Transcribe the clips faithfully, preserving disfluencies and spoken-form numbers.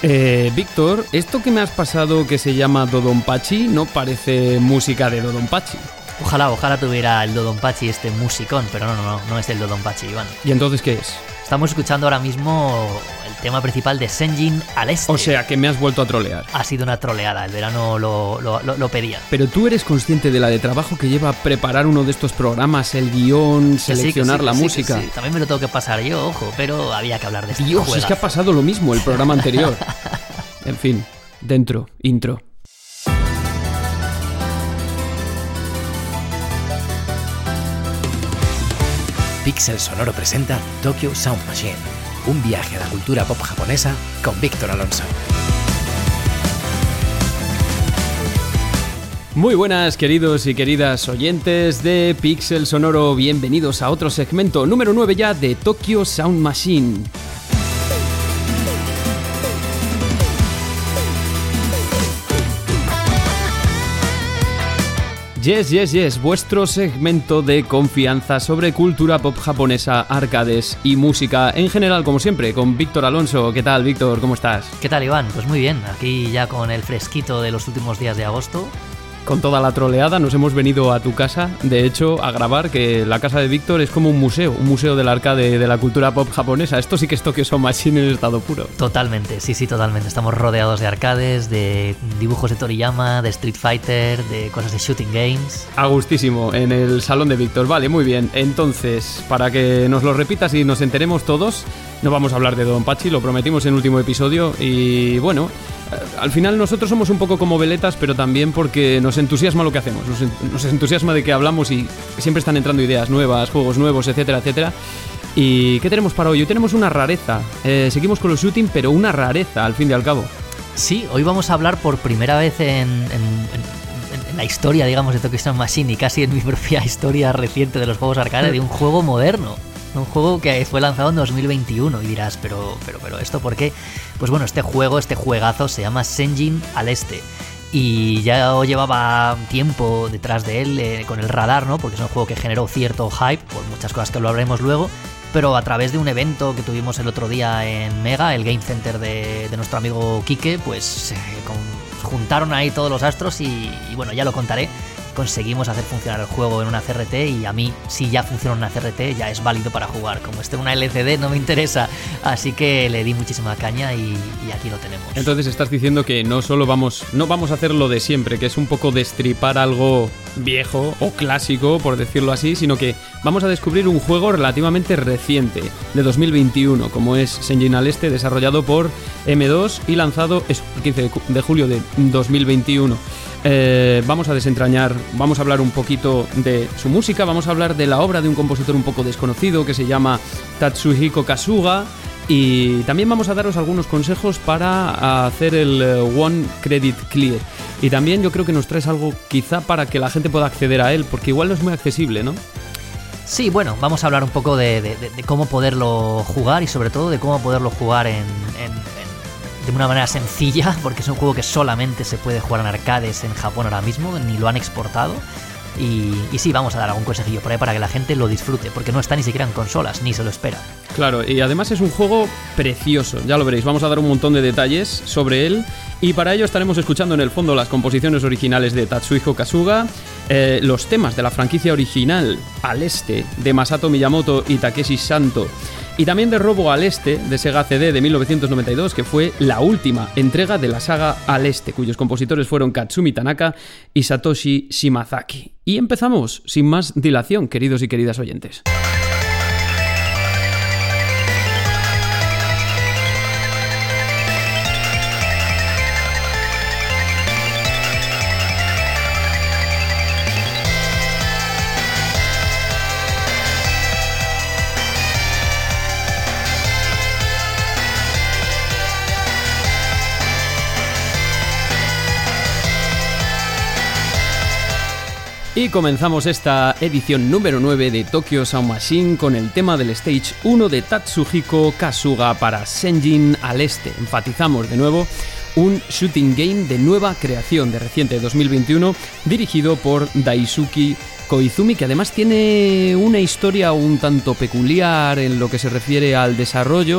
Eh, Víctor, esto que me has pasado que se llama Dodonpachi no parece música de Dodonpachi. Ojalá, ojalá tuviera el Dodonpachi este musicón, pero no, no, no, no es el Dodonpachi, Iván. ¿Y entonces qué es? Estamos escuchando ahora mismo el tema principal de Senjin Aleste. O sea, que me has vuelto a trolear. Ha sido una troleada, el verano lo, lo, lo, lo pedía. Pero tú eres consciente de la de trabajo que lleva preparar uno de estos programas, el guión, seleccionar sí, la sí, música. Sí, sí. También me lo tengo que pasar yo, ojo, pero había que hablar de este Dios, juegazo. es que ha pasado lo mismo el programa anterior. En fin, dentro, intro. Pixel Sonoro presenta Tokyo Sound Machine, un viaje a la cultura pop japonesa con Víctor Alonso. Muy buenas, queridos y queridas oyentes de Pixel Sonoro, bienvenidos a otro segmento número nueve ya de Tokyo Sound Machine. Yes, yes, yes, vuestro segmento de confianza sobre cultura pop japonesa, arcades y música en general, como siempre, con Víctor Alonso. ¿Qué tal, Víctor? ¿Cómo estás? ¿Qué tal, Iván? Pues muy bien, aquí ya con el fresquito de los últimos días de agosto. Con toda la troleada nos hemos venido a tu casa, de hecho, a grabar, que la casa de Víctor es como un museo, un museo del arcade de la cultura pop japonesa. Esto sí que es Tokyo Sound Machine en estado puro. Totalmente, sí, sí, totalmente. Estamos rodeados de arcades, de dibujos de Toriyama, de Street Fighter, de cosas de shooting games. A gustísimo, en el salón de Víctor. Vale, muy bien. Entonces, para que nos lo repitas y nos enteremos todos, no vamos a hablar de Dodonpachi, lo prometimos en el último episodio y bueno... Al final nosotros somos un poco como veletas, pero también porque nos entusiasma lo que hacemos, nos, nos entusiasma de que hablamos y siempre están entrando ideas nuevas, juegos nuevos, etcétera, etcétera. ¿Y qué tenemos para hoy? Hoy tenemos una rareza, eh, seguimos con los shooting, pero una rareza al fin y al cabo. Sí, hoy vamos a hablar por primera vez en, en, en, en la historia, digamos, de Tokyo Sound Machine y casi en mi propia historia reciente de los juegos arcade, de un juego moderno. Un juego que fue lanzado en dos mil veintiuno y dirás, pero, pero, pero ¿esto por qué? Pues bueno, este juego, este juegazo se llama Senjin Aleste y ya llevaba tiempo detrás de él eh, con el radar, ¿no? Porque es un juego que generó cierto hype por muchas cosas que lo hablaremos luego, pero a través de un evento que tuvimos el otro día en Mega, el Game Center de, de nuestro amigo Quique, pues se eh, juntaron ahí todos los astros y, y bueno, ya lo contaré. Conseguimos hacer funcionar el juego en una C R T y a mí, si ya funciona en una C R T, ya es válido para jugar. Como esté en una L C D no me interesa, así que le di muchísima caña y, y aquí lo tenemos. Entonces estás diciendo que no solo vamos, no vamos a hacer lo de siempre, que es un poco destripar algo viejo o clásico, por decirlo así, sino que vamos a descubrir un juego relativamente reciente, de dos mil veintiuno, como es Senjin Aleste, desarrollado por M dos y lanzado el quince de julio de dos mil veintiuno. Eh, vamos a desentrañar, vamos a hablar un poquito de su música, vamos a hablar de la obra de un compositor un poco desconocido que se llama Tatsuhiko Kasuga y también vamos a daros algunos consejos para hacer el One Credit Clear. Y también yo creo que nos traes algo quizá para que la gente pueda acceder a él, porque igual no es muy accesible, ¿no? Sí, bueno, vamos a hablar un poco de, de, de cómo poderlo jugar y sobre todo de cómo poderlo jugar en... en de una manera sencilla, porque es un juego que solamente se puede jugar en arcades en Japón ahora mismo, ni lo han exportado. Y, y sí, vamos a dar algún consejillo por ahí para que la gente lo disfrute, porque no está ni siquiera en consolas, ni se lo espera. Claro, y además es un juego precioso, ya lo veréis, vamos a dar un montón de detalles sobre él. Y para ello estaremos escuchando en el fondo las composiciones originales de Tatsuhiko Kasuga, eh, los temas de la franquicia original Aleste de Masato Miyamoto y Takeshi Santo, y también de Robo Aleste de Sega C D de mil novecientos noventa y dos, que fue la última entrega de la saga Aleste, cuyos compositores fueron Katsumi Tanaka y Satoshi Shimazaki. Y empezamos, sin más dilación, queridos y queridas oyentes. Y comenzamos esta edición número nueve de Tokyo Sound Machine con el tema del Stage uno de Tatsuhiko Kasuga para Senjin Aleste. Enfatizamos de nuevo un shooting game de nueva creación, de reciente dos mil veintiuno, dirigido por Daisuke Koizumi, que además tiene una historia un tanto peculiar en lo que se refiere al desarrollo.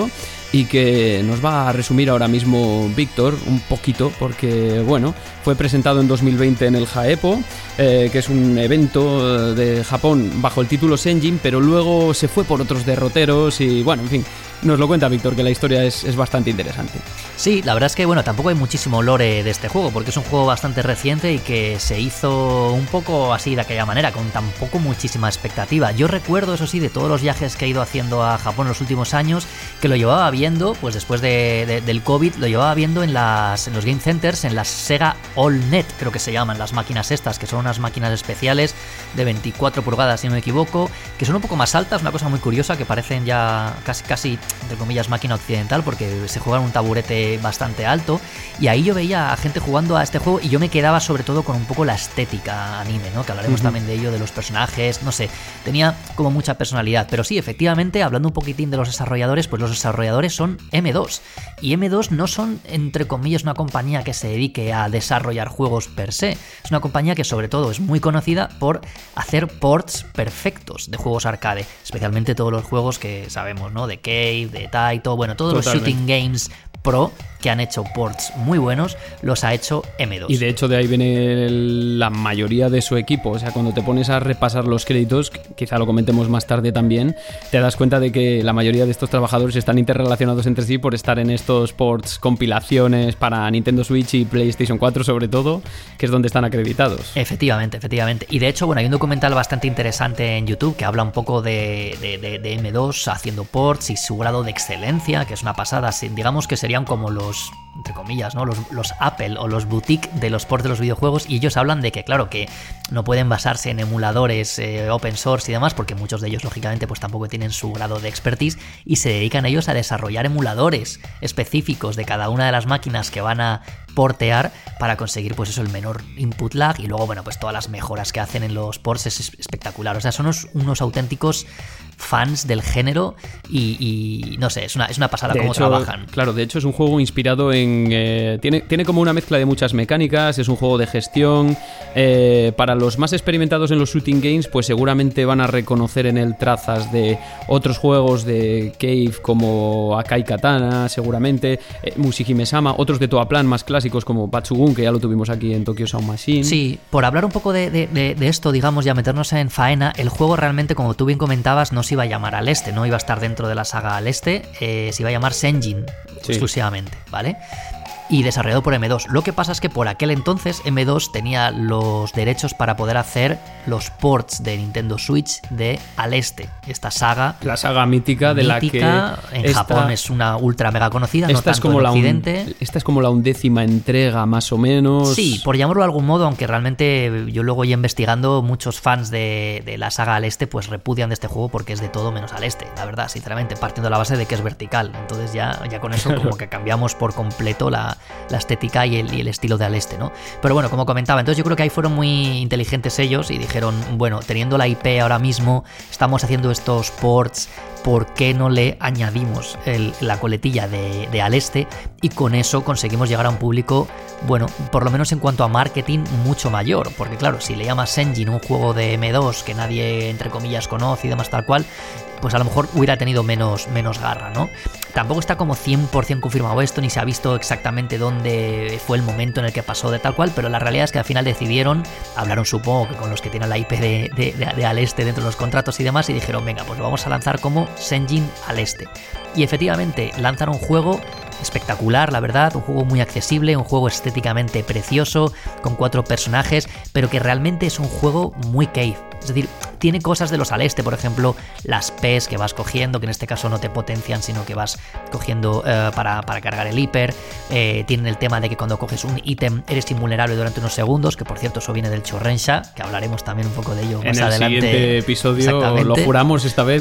y que nos va a resumir ahora mismo Víctor un poquito, porque bueno, fue presentado en dos mil veinte en el Jaepo, eh, que es un evento de Japón bajo el título Senjin, pero luego se fue por otros derroteros y bueno, en fin, nos lo cuenta Víctor, que la historia es, es bastante interesante. Sí, la verdad es que bueno, tampoco hay muchísimo lore de este juego, porque es un juego bastante reciente y que se hizo un poco así de aquella manera, con tampoco muchísima expectativa. Yo recuerdo, eso sí, de todos los viajes que he ido haciendo a Japón en los últimos años, que lo llevaba viendo, pues después de, de, del COVID, lo llevaba viendo en, las, en los Game Centers, en las Sega AllNet, creo que se llaman, las máquinas estas, que son unas máquinas especiales de veinticuatro pulgadas, si no me equivoco, que son un poco más altas, una cosa muy curiosa, que parecen ya casi, casi entre comillas, máquina occidental, porque se juega en un taburete bastante alto, y ahí yo veía a gente jugando a este juego y yo me quedaba sobre todo con un poco la estética anime, ¿no? Que hablaremos uh-huh. también de ello, de los personajes, no sé, tenía como mucha personalidad, pero sí, efectivamente, hablando un poquitín de los desarrolladores, pues los desarrolladores son eme dos, y eme dos no son, entre comillas, una compañía que se dedique a desarrollar juegos per se, es una compañía que sobre todo es muy conocida por hacer ports perfectos de juegos arcade, especialmente todos los juegos que sabemos, ¿no? De Cave, de Taito, bueno, todos Totalmente. Los shooting games pro que han hecho ports muy buenos, los ha hecho eme dos. Y de hecho de ahí viene el, la mayoría de su equipo, o sea, cuando te pones a repasar los créditos, quizá lo comentemos más tarde también, te das cuenta de que la mayoría de estos trabajadores están interrelacionados entre sí por estar en estos ports, compilaciones para Nintendo Switch y PlayStation cuatro sobre todo, que es donde están acreditados. Efectivamente, efectivamente. Y de hecho, bueno, hay un documental bastante interesante en YouTube que habla un poco de, de, de, de eme dos haciendo ports y su grado de excelencia, que es una pasada, digamos que serían como los entre comillas, ¿no? Los, los Apple o los boutique de los ports de los videojuegos, y ellos hablan de que, claro, que no pueden basarse en emuladores eh, open source y demás, porque muchos de ellos, lógicamente, pues tampoco tienen su grado de expertise, y se dedican ellos a desarrollar emuladores específicos de cada una de las máquinas que van a portear para conseguir, pues eso, el menor input lag, y luego, bueno, pues todas las mejoras que hacen en los ports es espectacular. O sea, son unos, unos auténticos fans del género y, y no sé, es una, es una pasada cómo trabajan. Claro, de hecho es un juego inspirado en... Eh, tiene, tiene como una mezcla de muchas mecánicas, es un juego de gestión. Eh, para los más experimentados en los shooting games, pues seguramente van a reconocer en él trazas de otros juegos de Cave como Akai Katana, seguramente, eh, Mushihime-sama, otros de Toaplan más clásicos como Batsugun, que ya lo tuvimos aquí en Tokyo Sound Machine. Sí, por hablar un poco de, de, de, de esto, digamos, ya meternos en faena, el juego realmente, como tú bien comentabas, no se iba a llamar Al Este, no iba a estar dentro de la saga Al Este, eh, se iba a llamar Senjin, sí, exclusivamente, ¿vale? Y desarrollado por eme dos. Lo que pasa es que por aquel entonces eme dos tenía los derechos para poder hacer los ports de Nintendo Switch de Al Este, esta saga. La saga mítica de mítica, la que... En esta, Japón es una ultra mega conocida, esta no es tanto como en la Occidente. Un, esta es como la undécima entrega, más o menos. Sí, por llamarlo de algún modo, aunque realmente yo luego ya investigando, muchos fans de, de la saga Al Este pues repudian de este juego porque es de todo menos Al Este, la verdad, sinceramente, partiendo de la base de que es vertical. Entonces ya, ya con eso como que cambiamos por completo la, la estética y el, y el estilo de Al Este, ¿no? Pero bueno, como comentaba, entonces yo creo que ahí fueron muy inteligentes ellos y dijeron, bueno, teniendo la I P ahora mismo, estamos haciendo estos ports, ¿por qué no le añadimos el, la coletilla de, de Al Este? Y con eso conseguimos llegar a un público, bueno, por lo menos en cuanto a marketing, mucho mayor, porque claro, si le llamas Senjin un juego de eme dos que nadie, entre comillas, conoce y demás tal cual, pues a lo mejor hubiera tenido menos, menos garra, ¿no? Tampoco está como cien por ciento confirmado esto, ni se ha visto exactamente dónde fue el momento en el que pasó de tal cual, pero la realidad es que al final decidieron, hablaron supongo que con los que tienen la I P de, de, de, de Al Este dentro de los contratos y demás, y dijeron, venga, pues lo vamos a lanzar como Senjin Al Este. Y efectivamente, lanzan un juego espectacular, la verdad, un juego muy accesible, un juego estéticamente precioso, con cuatro personajes, pero que realmente es un juego muy Cave. Es decir, tiene cosas de los Al Este, por ejemplo, las P's que vas cogiendo, que en este caso no te potencian, sino que vas cogiendo eh, para, para cargar el hiper. Eh, tienen el tema de que cuando coges un ítem eres invulnerable durante unos segundos, que por cierto eso viene del Chorrensha, que hablaremos también un poco de ello más en adelante. En el siguiente episodio lo juramos esta vez.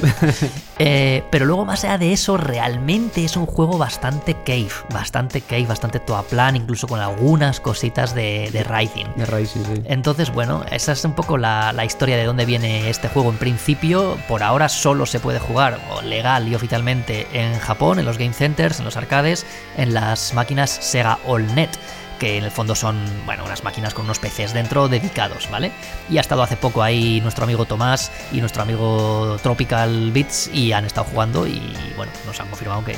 eh, pero luego más allá de eso, realmente es un juego bastante Cave, bastante Cave, bastante Toaplan, incluso con algunas cositas de, de Rising. De Rising, sí. Entonces, bueno, esa es un poco la, la historia de dónde viene este juego. En principio, por ahora solo se puede jugar legal y oficialmente en Japón, en los Game Centers, en los arcades, en las máquinas Sega AllNet, que en el fondo son, bueno, unas máquinas con unos P Cs dentro dedicados, ¿vale? Y ha estado hace poco ahí nuestro amigo Tomás y nuestro amigo Tropical Beats y han estado jugando y, bueno, nos han confirmado que,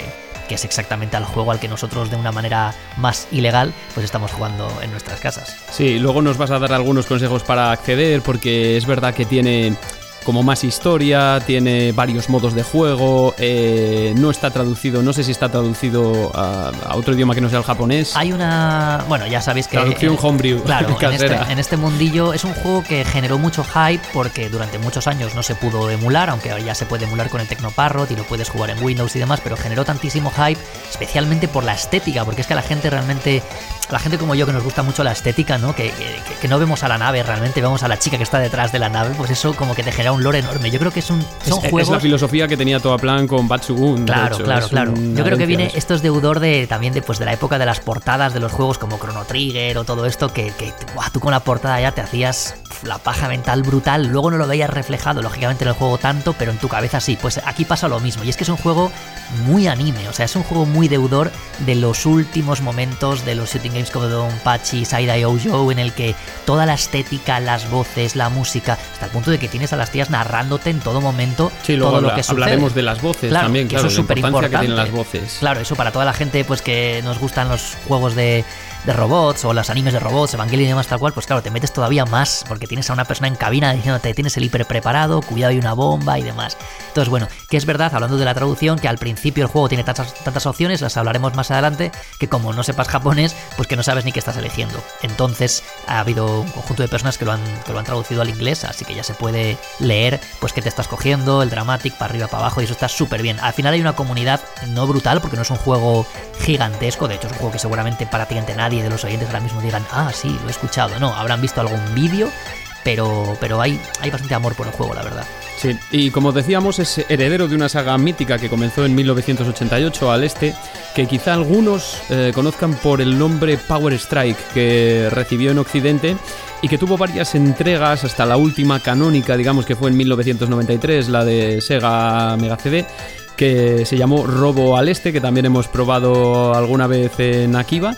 que es exactamente al juego al que nosotros de una manera más ilegal pues estamos jugando en nuestras casas. Sí, luego nos vas a dar algunos consejos para acceder, porque es verdad que tiene como más historia, tiene varios modos de juego, eh, no está traducido, no sé si está traducido a, a otro idioma que no sea el japonés. Hay una... Bueno, ya sabéis que... Traducción en, homebrew, claro, en casera. este, en este mundillo es un juego que generó mucho hype porque durante muchos años no se pudo emular, aunque ya se puede emular con el Tecnoparrot y lo puedes jugar en Windows y demás, pero generó tantísimo hype, especialmente por la estética, porque es que a la gente realmente... La gente como yo que nos gusta mucho la estética, ¿no? Que, que, que no vemos a la nave realmente, vemos a la chica que está detrás de la nave, pues eso como que te genera un lore enorme. Yo creo que es un, son es, juegos... Es la filosofía que tenía Toaplan con Batsugun. Claro, hecho, claro, claro. Yo creo que viene, eso. esto es deudor de, también de, pues, de la época de las portadas de los juegos como Chrono Trigger o todo esto, que, que buah, tú con la portada ya te hacías la paja mental brutal, luego no lo veías reflejado, lógicamente en el juego tanto, pero en tu cabeza sí. Pues aquí pasa lo mismo, y es que es un juego muy anime, o sea, es un juego muy deudor de los últimos momentos de los shooting games como Donpachi, Side-Eye Ojo, en el que toda la estética, las voces, la música, hasta el punto de que tienes a las tías narrándote en todo momento sí, luego todo habla, lo que sucede. Hablaremos de las voces claro, también, que claro, eso es la súper importancia importante. que tienen las voces. Claro, eso para toda la gente pues que nos gustan los juegos de, de robots o los animes de robots, Evangelion y demás tal cual, pues claro, te metes todavía más porque tienes a una persona en cabina diciéndote tienes el hiper preparado, cuidado hay una bomba y demás. Entonces bueno, que es verdad, hablando de la traducción, que al principio el juego tiene tantas, tantas opciones, las hablaremos más adelante, que como no sepas japonés, pues que no sabes ni qué estás eligiendo. Entonces ha habido un conjunto de personas que lo han, que lo han traducido al inglés, así que ya se puede leer pues qué te estás cogiendo, el dramatic para arriba, para abajo, y eso está súper bien. Al final hay una comunidad no brutal, porque no es un juego gigantesco, de hecho es un juego que seguramente prácticamente nadie de los oyentes ahora mismo digan, ah, sí, lo he escuchado. No, habrán visto algún vídeo, pero, pero hay, hay bastante amor por el juego, la verdad. Sí, y como decíamos, es heredero de una saga mítica que comenzó en mil novecientos ochenta y ocho al este, que quizá algunos eh, conozcan por el nombre Power Strike, que recibió en Occidente y que tuvo varias entregas hasta la última canónica, digamos que fue en mil novecientos noventa y tres, la de Sega Mega C D, que se llamó Robo al Este, que también hemos probado alguna vez en Akiba.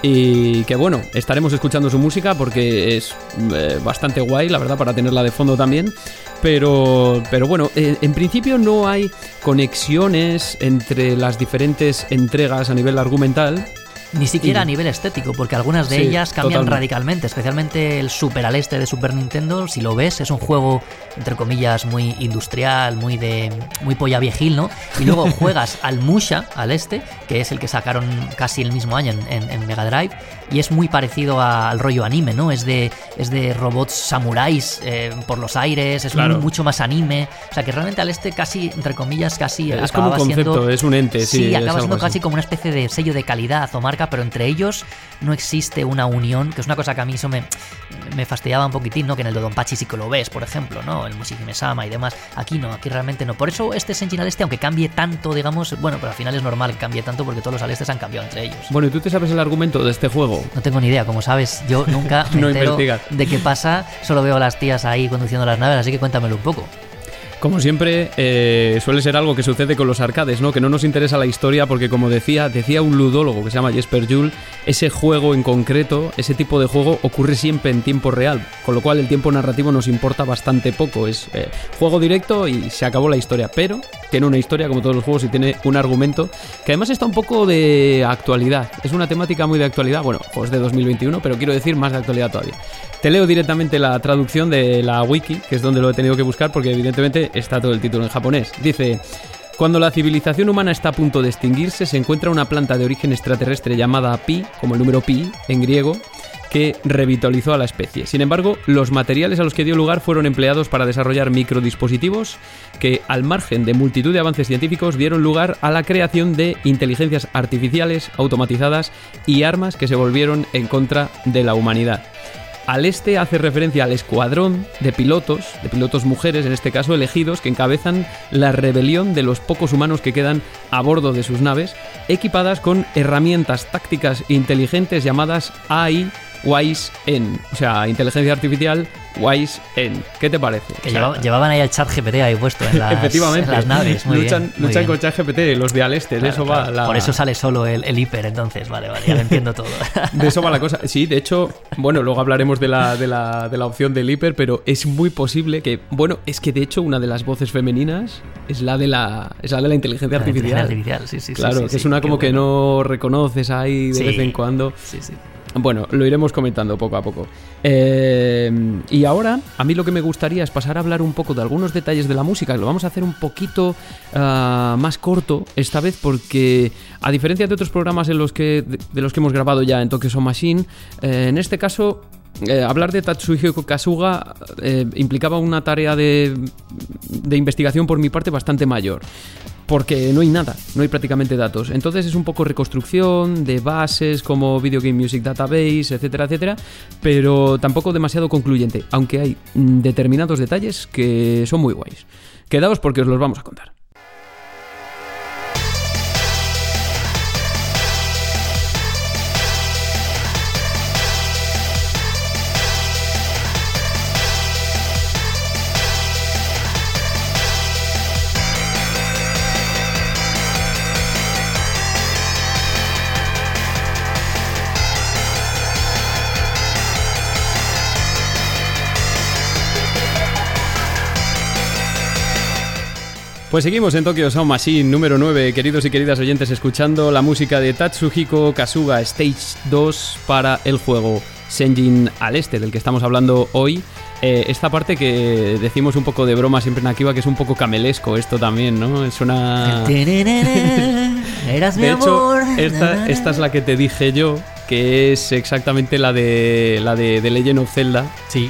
Y que bueno, estaremos escuchando su música porque es eh, bastante guay, la verdad, para tenerla de fondo también. Pero, pero bueno, eh, en principio no hay conexiones entre las diferentes entregas a nivel argumental. Ni siquiera y... a nivel estético, porque algunas de sí, ellas cambian totalmente. radicalmente, especialmente el Super al Este de Super Nintendo. Si lo ves, es un juego, entre comillas, muy industrial, muy de muy polla viejil, ¿no? Y luego juegas al Musha al Este, que es el que sacaron casi el mismo año en, en, en Mega Drive, y es muy parecido a, al rollo anime, ¿no? Es de, es de robots samuráis eh, por los aires, es claro. muy, mucho más anime. O sea, que realmente al Este casi, entre comillas, casi es como un concepto, siendo, es un ente, sí. Sí, acaba siendo así. casi como una especie de sello de calidad o marca, pero entre ellos no existe una unión, que es una cosa que a mí eso me, me fastidiaba un poquitín, ¿no? Que en el de Donpachi sí que lo ves, por ejemplo, ¿no? El Mushihime-sama y demás. Aquí no, aquí realmente no. Por eso este Senjin al Este, aunque cambie tanto, digamos, bueno, pero al final es normal que cambie tanto porque todos los al Este se han cambiado entre ellos. Bueno, ¿y tú te sabes el argumento de este juego? No tengo ni idea, como sabes, yo nunca me no entero investigas. de qué pasa, solo veo a las tías ahí conduciendo las naves, así que cuéntamelo un poco. Como siempre, eh, suele ser algo que sucede con los arcades, ¿no? Que no nos interesa la historia porque, como decía, decía un ludólogo que se llama Jesper Juhl, ese juego en concreto, ese tipo de juego ocurre siempre en tiempo real, con lo cual el tiempo narrativo nos importa bastante poco. Es eh, juego directo y se acabó la historia, pero tiene una historia como todos los juegos y tiene un argumento que además está un poco de actualidad. Es una temática muy de actualidad, bueno, pues de dos mil veintiuno, pero quiero decir más de actualidad todavía. Te leo directamente la traducción de la wiki, que es donde lo he tenido que buscar porque evidentemente está todo el título en japonés. Dice: cuando la civilización humana está a punto de extinguirse, se encuentra una planta de origen extraterrestre llamada Pi, como el número Pi en griego, que revitalizó a la especie. Sin embargo, los materiales a los que dio lugar fueron empleados para desarrollar microdispositivos que, al margen de multitud de avances científicos, dieron lugar a la creación de inteligencias artificiales automatizadas y armas que se volvieron en contra de la humanidad. Al este hace referencia al escuadrón de pilotos, de pilotos mujeres en este caso, elegidos, que encabezan la rebelión de los pocos humanos que quedan a bordo de sus naves, equipadas con herramientas tácticas inteligentes llamadas A I Wise N, o sea, inteligencia artificial Wise End. ¿Qué te parece? Que O sea, lleva- llevaban ahí el chat G P T ahí puesto en las, efectivamente. en las naves. Muy luchan bien, muy luchan bien. con ChatGPT, los de al este, de Claro, eso claro. va la... Por eso sale solo el, el hiper, entonces. Vale, vale, ya lo entiendo todo. De eso va la cosa. Sí, de hecho, bueno, luego hablaremos de la, de la, de la opción del hiper, pero es muy posible que, bueno, es que de hecho una de las voces femeninas es la de la, es la de la inteligencia La artificial. inteligencia artificial, sí, sí, sí, Claro, sí, que sí, es una qué como que bueno. no reconoces ahí de Sí. vez en cuando. Sí, sí. Bueno, lo iremos comentando poco a poco. Eh, y ahora, a mí lo que me gustaría es pasar a hablar un poco de algunos detalles de la música. Lo vamos a hacer un poquito uh, más corto esta vez porque, a diferencia de otros programas en los que, de, de los que hemos grabado ya en Tokyo Sound Machine, eh, en este caso... Eh, hablar de Tatsuhiko Kasuga eh, implicaba una tarea de, de investigación por mi parte bastante mayor. Porque no hay nada, no hay prácticamente datos. Entonces es un poco reconstrucción de bases como Video Game Music Database, etcétera, etcétera, pero tampoco demasiado concluyente, aunque hay mm, determinados detalles que son muy guays. Quedaos porque os los vamos a contar. Pues seguimos en Tokyo Sound Machine número nueve, queridos y queridas oyentes, escuchando la música de Tatsuhiko Kasuga Stage dos para el juego Senjin al Este, del que estamos hablando hoy. Eh, esta parte que decimos un poco de broma siempre en Akiba, que es un poco camelesco esto también, ¿no? Es una... Eras mi De hecho, amor. esta, esta es la que te dije yo, que es exactamente la de la de, de Legend of Zelda. Sí,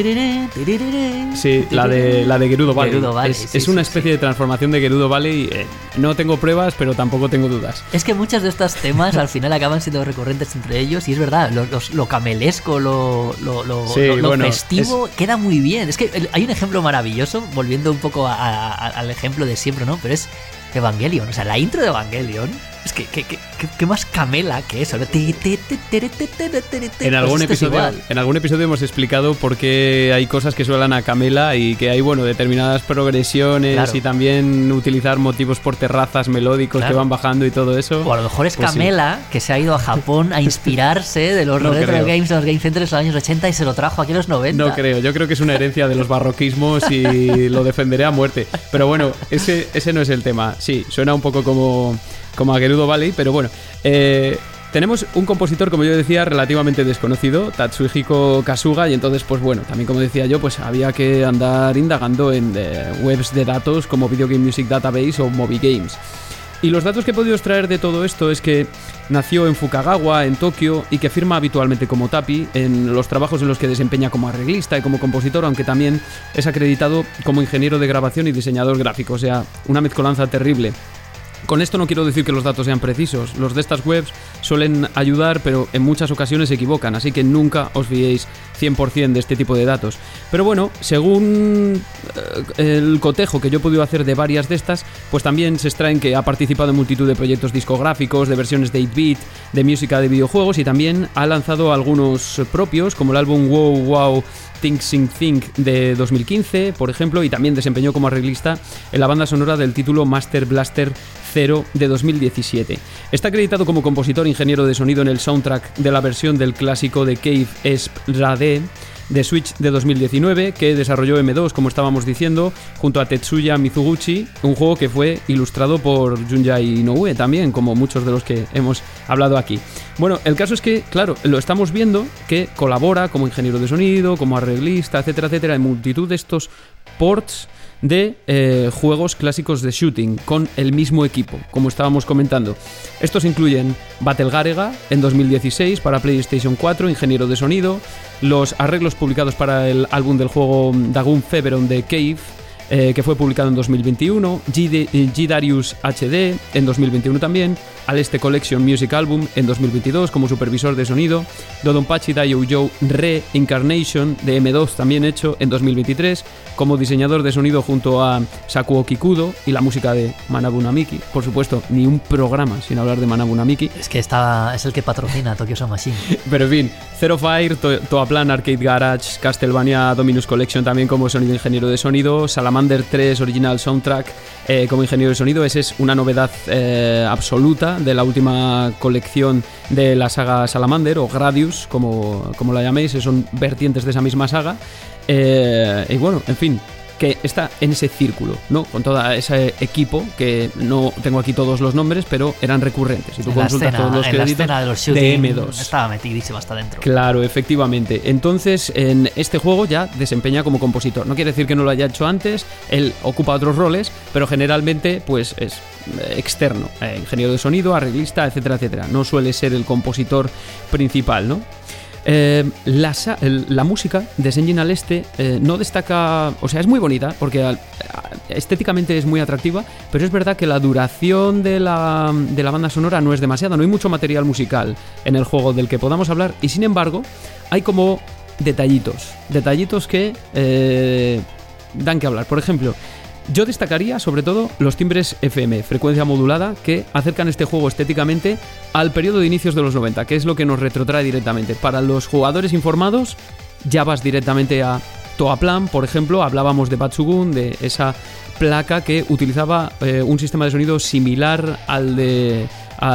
Sí, la de, la de Gerudo Valley. Gerudo Valley, es sí, es una sí, especie sí. de transformación de Gerudo Valley. Eh, no tengo pruebas, pero tampoco tengo dudas. Es que muchos de estos temas al final acaban siendo recurrentes entre ellos y es verdad, lo, lo, lo camelesco, lo, lo, lo, Sí, lo- lo bueno, festivo queda muy bien. Es que el- hay un ejemplo maravilloso, volviendo un poco a- a- a- al ejemplo de siempre, ¿no? Pero es Evangelion, o sea, la intro de Evangelion es que, que, que, que- que más camela que eso, ¿no? Ti, ti, ti, tiri, ti, tiri, tiri, ti. En algún, Pues esto es episodio, igual. en algún episodio hemos explicado por qué hay cosas que suenan a Camela y que hay, bueno, determinadas progresiones Claro. y también utilizar motivos por terrazas melódicos Claro. que van bajando y todo eso. O a lo mejor es Pues sí. Camela, que se ha ido a Japón a inspirarse de los No retro creo. games de los Game Centers de los años ochenta y se lo trajo aquí en los noventa. No creo, yo creo que es una herencia de los barroquismos y lo defenderé a muerte. Pero bueno, ese, ese no es el tema. Sí, suena un poco como, como a Gerudo Valley, pero bueno. Eh, tenemos un compositor, como yo decía, relativamente desconocido, Tatsuhiko Kasuga, y entonces, pues bueno, también como decía yo, pues había que andar indagando en eh, webs de datos como Video Game Music Database o Moby Games. Y los datos que he podido extraer de todo esto es que nació en Fukagawa, en Tokio, y que firma habitualmente como Tapi en los trabajos en los que desempeña como arreglista y como compositor, aunque también es acreditado como ingeniero de grabación y diseñador gráfico, o sea, una mezcolanza terrible. Con esto no quiero decir que los datos sean precisos, los de estas webs suelen ayudar, pero en muchas ocasiones se equivocan, así que nunca os fiéis cien por ciento de este tipo de datos. Pero bueno, según eh, el cotejo que yo he podido hacer de varias de estas, pues también se extraen que ha participado en multitud de proyectos discográficos, de versiones de ocho bit, de música de videojuegos, y también ha lanzado algunos propios, como el álbum Wow Wow Think Sing Think de dos mil quince, por ejemplo, y también desempeñó como arreglista en la banda sonora del título Master Blaster cero de dos mil diecisiete. Está acreditado como compositor e ingeniero de sonido en el soundtrack de la versión del clásico de Cave Esp Rade de Switch de dos mil diecinueve, que desarrolló eme dos, como estábamos diciendo, junto a Tetsuya Mizuguchi, un juego que fue ilustrado por Junja Inoue también, como muchos de los que hemos hablado aquí. Bueno, el caso es que, claro, lo estamos viendo que colabora como ingeniero de sonido, como arreglista, etcétera, etcétera, en multitud de estos ports de eh, juegos clásicos de shooting con el mismo equipo, como estábamos comentando. Estos incluyen Battle Garega en dos mil dieciséis para PlayStation cuatro, ingeniero de sonido, los arreglos publicados para el álbum del juego Dagon Feveron de Cave, eh, que fue publicado en dos mil veintiuno, G-Darius H D en dos mil veintiuno también, Aleste Collection Music Album en dos mil veintidós como supervisor de sonido, Dodonpachi Daiyoujo Reincarnation de eme dos también hecho en dos mil veintitrés como diseñador de sonido junto a Sakuo Kikudo y la música de Manabu Namiki. Por supuesto, ni un programa sin hablar de Manabu Namiki. Es que está, es el que patrocina Tokyo Sound Machine. Pero en fin, Zero Fire, to- Toaplan Arcade Garage, Castlevania Dominus Collection también como sonido ingeniero de sonido, Salamander tres Original Soundtrack eh, como ingeniero de sonido. Esa es una novedad eh, absoluta de la última colección de la saga Salamander o Gradius, como, como la llaméis, son vertientes de esa misma saga. Eh, y bueno, en fin, que está en ese círculo, ¿no? Con todo ese equipo, que no tengo aquí todos los nombres, pero eran recurrentes. Si tú En la consultas escena, todos los en la créditos escena de los shooting de eme dos. estaba metidísimo hasta dentro. Claro, efectivamente. Entonces, en este juego ya desempeña como compositor. No quiere decir que no lo haya hecho antes, él ocupa otros roles, pero generalmente pues es externo, eh, ingeniero de sonido, arreglista, etcétera, etcétera. No suele ser el compositor principal, ¿no? Eh, la, el, la música de Senjin Aleste eh, no destaca, o sea, es muy bonita porque al, estéticamente es muy atractiva, pero es verdad que la duración de la, de la banda sonora no es demasiada, no hay mucho material musical en el juego del que podamos hablar y sin embargo hay como detallitos, detallitos que eh, dan que hablar. Por ejemplo, yo destacaría sobre todo los timbres efe eme, frecuencia modulada, que acercan este juego estéticamente al periodo de inicios de los noventa, que es lo que nos retrotrae directamente. Para los jugadores informados, ya vas directamente a Toaplan, por ejemplo, hablábamos de Batsugun, de esa placa que utilizaba eh, un sistema de sonido similar al de,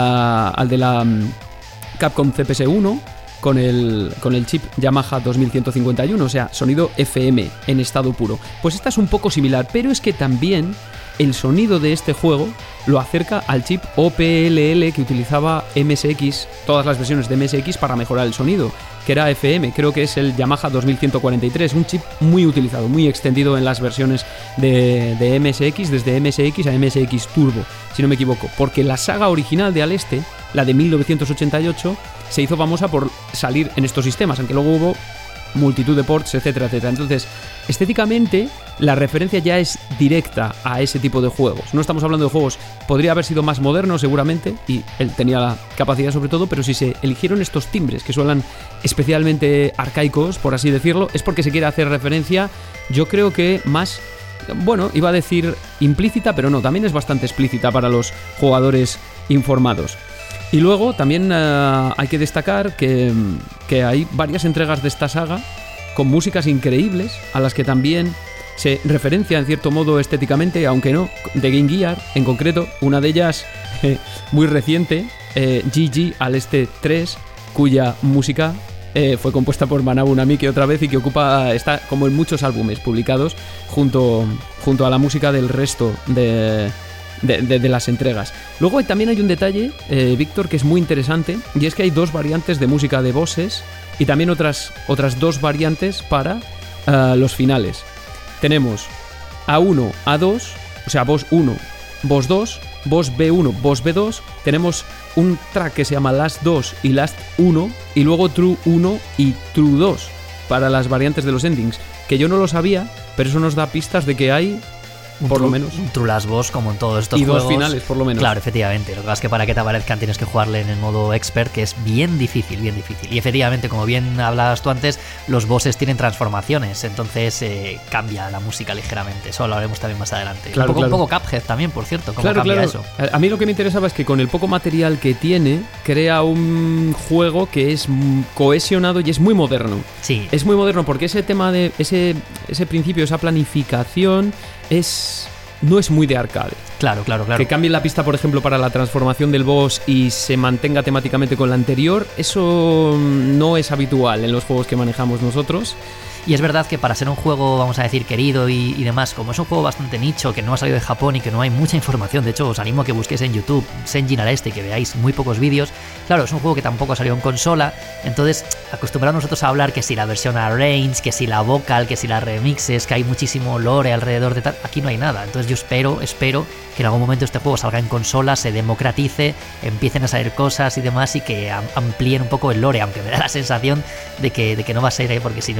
a, al de la um, Capcom C P S uno, con el, con el chip Yamaha dos mil ciento cincuenta y uno, o sea, sonido efe eme en estado puro. Pues esta es un poco similar, pero es que también el sonido de este juego lo acerca al chip O P L L que utilizaba eme ese equis, todas las versiones de eme ese equis para mejorar el sonido, que era efe eme, creo que es el Yamaha dos mil ciento cuarenta y tres, un chip muy utilizado, muy extendido en las versiones de, de eme ese equis, desde eme ese equis a eme ese equis Turbo, si no me equivoco, porque la saga original de Aleste, la de mil novecientos ochenta y ocho, se hizo famosa por salir en estos sistemas, aunque luego hubo multitud de ports, etcétera, etcétera. Entonces, estéticamente, la referencia ya es directa a ese tipo de juegos. No estamos hablando de juegos, podría haber sido más moderno seguramente, y él tenía la capacidad sobre todo, pero si se eligieron estos timbres que suenan especialmente arcaicos, por así decirlo, es porque se quiere hacer referencia, yo creo que más, bueno, iba a decir implícita, pero no, también es bastante explícita para los jugadores informados. Y luego también uh, hay que destacar que, que hay varias entregas de esta saga con músicas increíbles a las que también se referencia en cierto modo estéticamente, aunque no, de Game Gear en concreto, una de ellas eh, muy reciente, eh, G G Aleste tres, cuya música eh, fue compuesta por Manabu Namiki otra vez y que ocupa, está como en muchos álbumes publicados junto, junto a la música del resto de... De, de, de las entregas. Luego también hay un detalle, eh, Víctor, que es muy interesante, y es que hay dos variantes de música de bosses y también otras, otras dos variantes para uh, los finales. Tenemos A uno, A dos, o sea, boss uno, boss dos, boss be uno, boss be dos, tenemos un track que se llama Last dos y Last uno, y luego True uno y True dos para las variantes de los endings, que yo no lo sabía, pero eso nos da pistas de que hay Un por true, lo menos. Un True Last Boss como en todos estos y juegos. Y dos finales, por lo menos. Claro, efectivamente. Lo que pasa es que para que te aparezcan tienes que jugarle en el modo expert, que es bien difícil, bien difícil. Y efectivamente, como bien hablabas tú antes, los bosses tienen transformaciones, entonces eh, cambia la música ligeramente. Eso lo haremos también más adelante. Claro, un, poco, claro. un poco Cuphead también, por cierto. ¿Cómo claro, cambia claro. eso? A mí lo que me interesaba es que con el poco material que tiene, crea un juego que es cohesionado y es muy moderno. Sí. Es muy moderno porque ese tema de ese, ese principio, esa planificación es... no es muy de arcade. Claro, claro, claro. Que cambien la pista, por ejemplo, para la transformación del boss y se mantenga temáticamente con la anterior, eso no es habitual en los juegos que manejamos nosotros. Y es verdad que para ser un juego, vamos a decir, querido y, y demás, como es un juego bastante nicho, que no ha salido de Japón y que no hay mucha información, de hecho os animo a que busquéis en YouTube Senjin Aleste y que veáis muy pocos vídeos. Claro, es un juego que tampoco salió en consola, entonces acostumbrados nosotros a hablar que si la versión Arrange, que si la vocal, que si las remixes, que hay muchísimo lore alrededor de tal, aquí no hay nada. Entonces yo espero, espero que en algún momento este juego salga en consola, se democratice, empiecen a salir cosas y demás y que amplíen un poco el lore, aunque me da la sensación de que, de que no va a ser, ¿eh? Porque si no en dos mil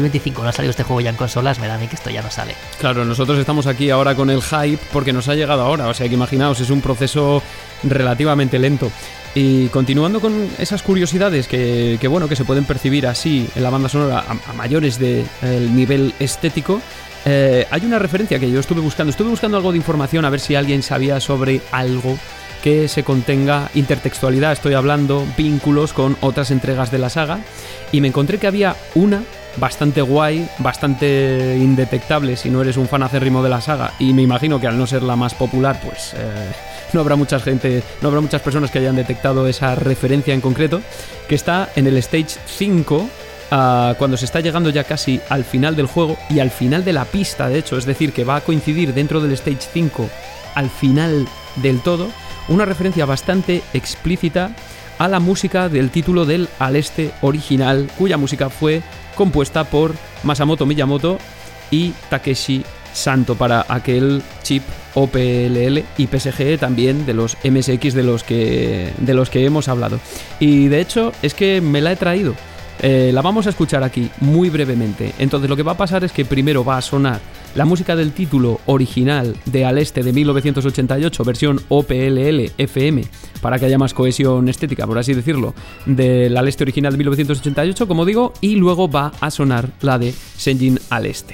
mil veinticinco no ha salido este juego ya en consolas, me da a mí que esto ya no sale. Claro, nosotros estamos aquí ahora con el hype porque nos ha llegado ahora, o sea que imaginaos, es un proceso relativamente lento. Y continuando con esas curiosidades que, que bueno, que se pueden percibir así en la banda sonora a, a mayores del nivel estético, eh, hay una referencia que yo estuve buscando, estuve buscando algo de información a ver si alguien sabía sobre algo que se contenga intertextualidad, estoy hablando vínculos con otras entregas de la saga, y me encontré que había una bastante guay, bastante indetectable si no eres un fan acérrimo de la saga, y me imagino que al no ser la más popular, pues eh, no habrá mucha gente, no habrá muchas personas que hayan detectado esa referencia en concreto, que está en el Stage cinco, uh, cuando se está llegando ya casi al final del juego y al final de la pista, de hecho, es decir, que va a coincidir dentro del Stage cinco al final del todo, una referencia bastante explícita a la música del título del Al Este original, cuya música fue compuesta por Masamoto Miyamoto y Takeshi Santo para aquel chip O P L L y P S G también de los M S X de los que, de los que hemos hablado. Y de hecho es que me la he traído. Eh, la vamos a escuchar aquí muy brevemente. Entonces lo que va a pasar es que primero va a sonar la música del título original de Al Este de mil novecientos ochenta y ocho, versión O P L L F M, para que haya más cohesión estética, por así decirlo, del Al Este original de mil novecientos ochenta y ocho, como digo, y luego va a sonar la de Senjin Al Este.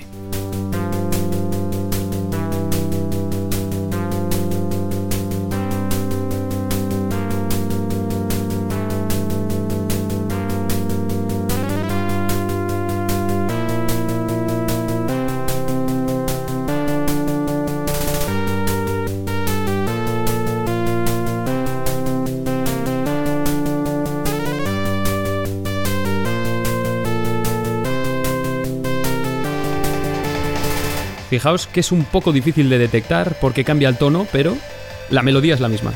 Fijaos que es un poco difícil de detectar porque cambia el tono, pero la melodía es la misma.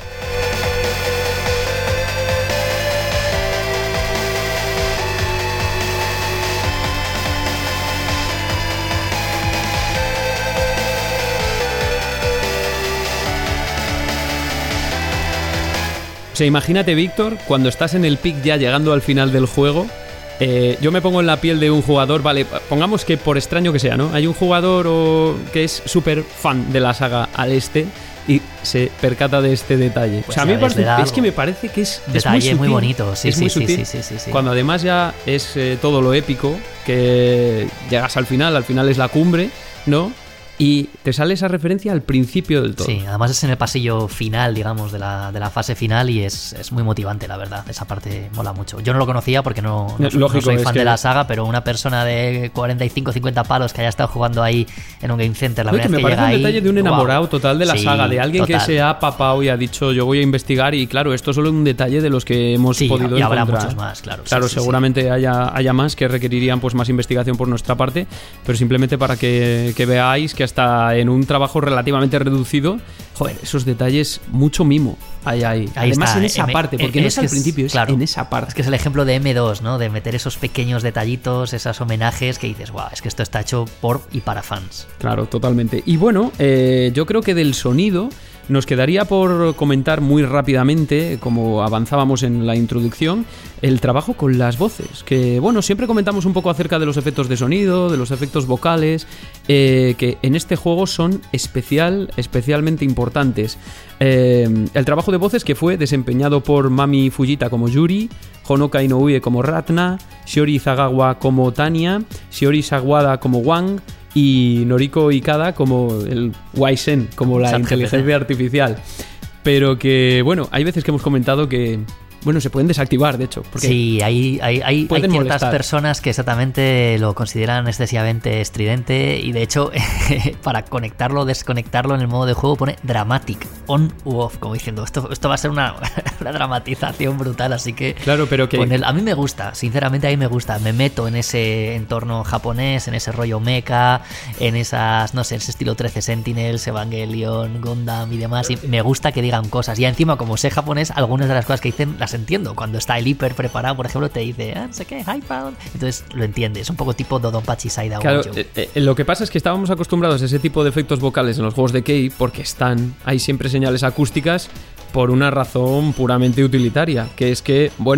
O sea, imagínate, Víctor, cuando estás en el pic ya llegando al final del juego. Eh, yo me pongo en la piel de un jugador, vale, pongamos que por extraño que sea, ¿no? Hay un jugador o, que es súper fan de la saga Al Este y se percata de este detalle. Pues o sea, a mí me parece, es que me parece que es, detalle es muy sutil, muy bonito, sí, es sí, muy sí, sutil, sí, sí, sí, sí. Cuando además ya es eh, todo lo épico, que llegas al final, al final es la cumbre, ¿no? Y te sale esa referencia al principio del todo. Sí, además es en el pasillo final, digamos, de la, de la fase final y es, es muy motivante, la verdad. Esa parte mola mucho. Yo no lo conocía porque no, no, Lógico, no soy fan que... de la saga, pero una persona de cuarenta y cinco a cincuenta palos que haya estado jugando ahí en un Game Center, la Oye, verdad que es que me llega parece ahí... un detalle de un enamorado wow. total de la sí, saga, de alguien total. que se ha papado y ha dicho yo voy a investigar, y claro, esto es solo un detalle de los que hemos sí, podido y encontrar. habrá muchos más, claro. Claro, sí, sí, seguramente sí. Haya, haya más que requerirían pues más investigación por nuestra parte, pero simplemente para que, que veáis que hasta en un trabajo relativamente reducido, joder, esos detalles, mucho mimo hay ahí. Ahí Además está, en esa M, parte, porque no es, es al principio, es claro, en esa parte. Es que es el ejemplo de M dos, ¿no? De meter esos pequeños detallitos, esos homenajes que dices, guau, wow, es que esto está hecho por y para fans. Claro, totalmente. Y bueno, eh, yo creo que del sonido nos quedaría por comentar muy rápidamente, como avanzábamos en la introducción, el trabajo con las voces, que bueno, siempre comentamos un poco acerca de los efectos de sonido, de los efectos vocales, eh, que en este juego son especial, especialmente importantes. Eh, el trabajo de voces que fue desempeñado por Mami Fujita como Yuri, Honoka Inoue como Ratna, Shiori Zagawa como Tanya, Shiori Sawada como Wang y Noriko Ikada como el Wisen, como la inteligencia artificial. Pero que, bueno, hay veces que hemos comentado que, bueno, se pueden desactivar, de hecho. Porque sí, hay, hay, hay, hay ciertas molestar. personas que exactamente lo consideran excesivamente estridente y, de hecho, para conectarlo o desconectarlo en el modo de juego pone dramatic, on u off, como diciendo, esto, esto va a ser una, una dramatización brutal, así que... Claro, pero que... El, a mí me gusta, sinceramente a mí me gusta, me meto en ese entorno japonés, en ese rollo mecha, en esas, no sé, ese estilo trece Sentinels, Evangelion, Gundam y demás, y me gusta que digan cosas, y encima, como sé japonés, algunas de las cosas que dicen las entiendo. Cuando está el hiper preparado, por ejemplo, te dice, ah, no sé qué, Hyper. Entonces lo entiendes. Un poco tipo Dodonpachi Side Claro, eh, eh, lo que pasa es que estábamos acostumbrados a ese tipo de efectos vocales en los juegos de Kei porque están, hay siempre señales acústicas por una razón puramente utilitaria, que es que, bueno,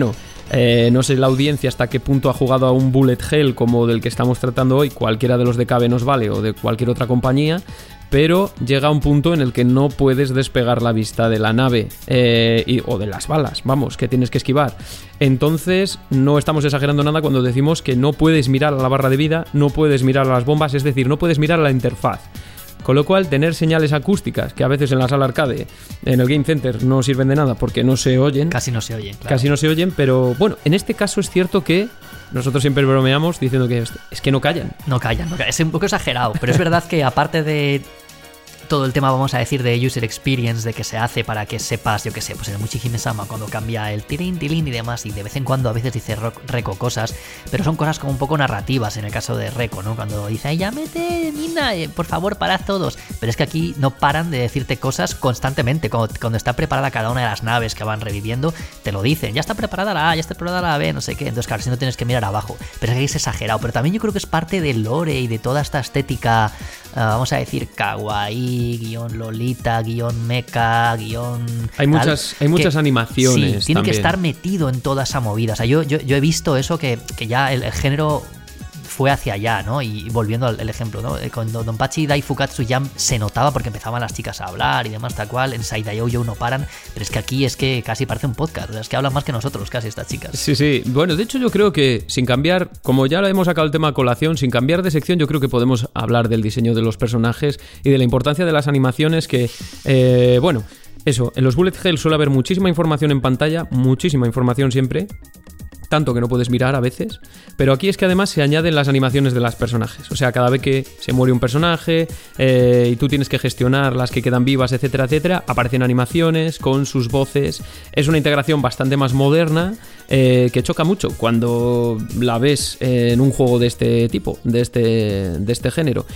Eh, no sé la audiencia hasta qué punto ha jugado a un bullet hell como del que estamos tratando hoy, cualquiera de los de Cabe nos vale o de cualquier otra compañía, pero llega un punto en el que no puedes despegar la vista de la nave eh, y, o de las balas, vamos, que tienes que esquivar. Entonces no estamos exagerando nada cuando decimos que no puedes mirar a la barra de vida, no puedes mirar a las bombas, es decir, no puedes mirar a la interfaz. Con lo cual, tener señales acústicas, que a veces en la sala arcade, en el Game Center, no sirven de nada porque no se oyen. Casi no se oyen, claro. Casi no se oyen, pero bueno, en este caso es cierto que nosotros siempre bromeamos diciendo que es que no callan. No callan, no callan. Es un poco exagerado, pero es verdad que aparte de todo el tema, vamos a decir, de user experience, de que se hace para que sepas, yo que sé, pues en el Muchihime-sama cuando cambia el tilín, tilín y demás, y de vez en cuando a veces dice Reco cosas, pero son cosas como un poco narrativas en el caso de Reco, ¿no? Cuando dice, ay, llámete, Mina, eh, por favor, parad todos. Pero es que aquí no paran de decirte cosas constantemente. Cuando, cuando está preparada cada una de las naves que van reviviendo, te lo dicen, ya está preparada la A, ya está preparada la B, no sé qué. Entonces, claro, si no tienes que mirar abajo. Pero es que es exagerado. Pero también yo creo que es parte del lore y de toda esta estética, uh, vamos a decir, kawaii, guión Lolita, guión mecha, guión... Hay muchas, hay muchas que, animaciones. Sí, tiene también que estar metido en toda esa movida. O sea, yo, yo, yo he visto eso que, que ya el, el género fue hacia allá, ¿no? Y volviendo al el ejemplo, ¿no? Cuando Donpachi Dai Fukatsu ya se notaba porque empezaban las chicas a hablar y demás, tal cual. En Saidaiojo no paran, pero es que aquí es que casi parece un podcast. O sea, es que hablan más que nosotros casi estas chicas. Sí, sí. Bueno, de hecho yo creo que sin cambiar, como ya hemos sacado el tema a colación, sin cambiar de sección, yo creo que podemos hablar del diseño de los personajes y de la importancia de las animaciones que, eh, bueno, eso, en los bullet hell suele haber muchísima información en pantalla, muchísima información siempre, tanto que no puedes mirar a veces, pero aquí es que además se añaden las animaciones de los personajes, o sea, cada vez que se muere un personaje eh, y tú tienes que gestionar las que quedan vivas, etcétera, etcétera, aparecen animaciones con sus voces. Es una integración bastante más moderna eh, que choca mucho cuando la ves en un juego de este tipo, de este, de este género,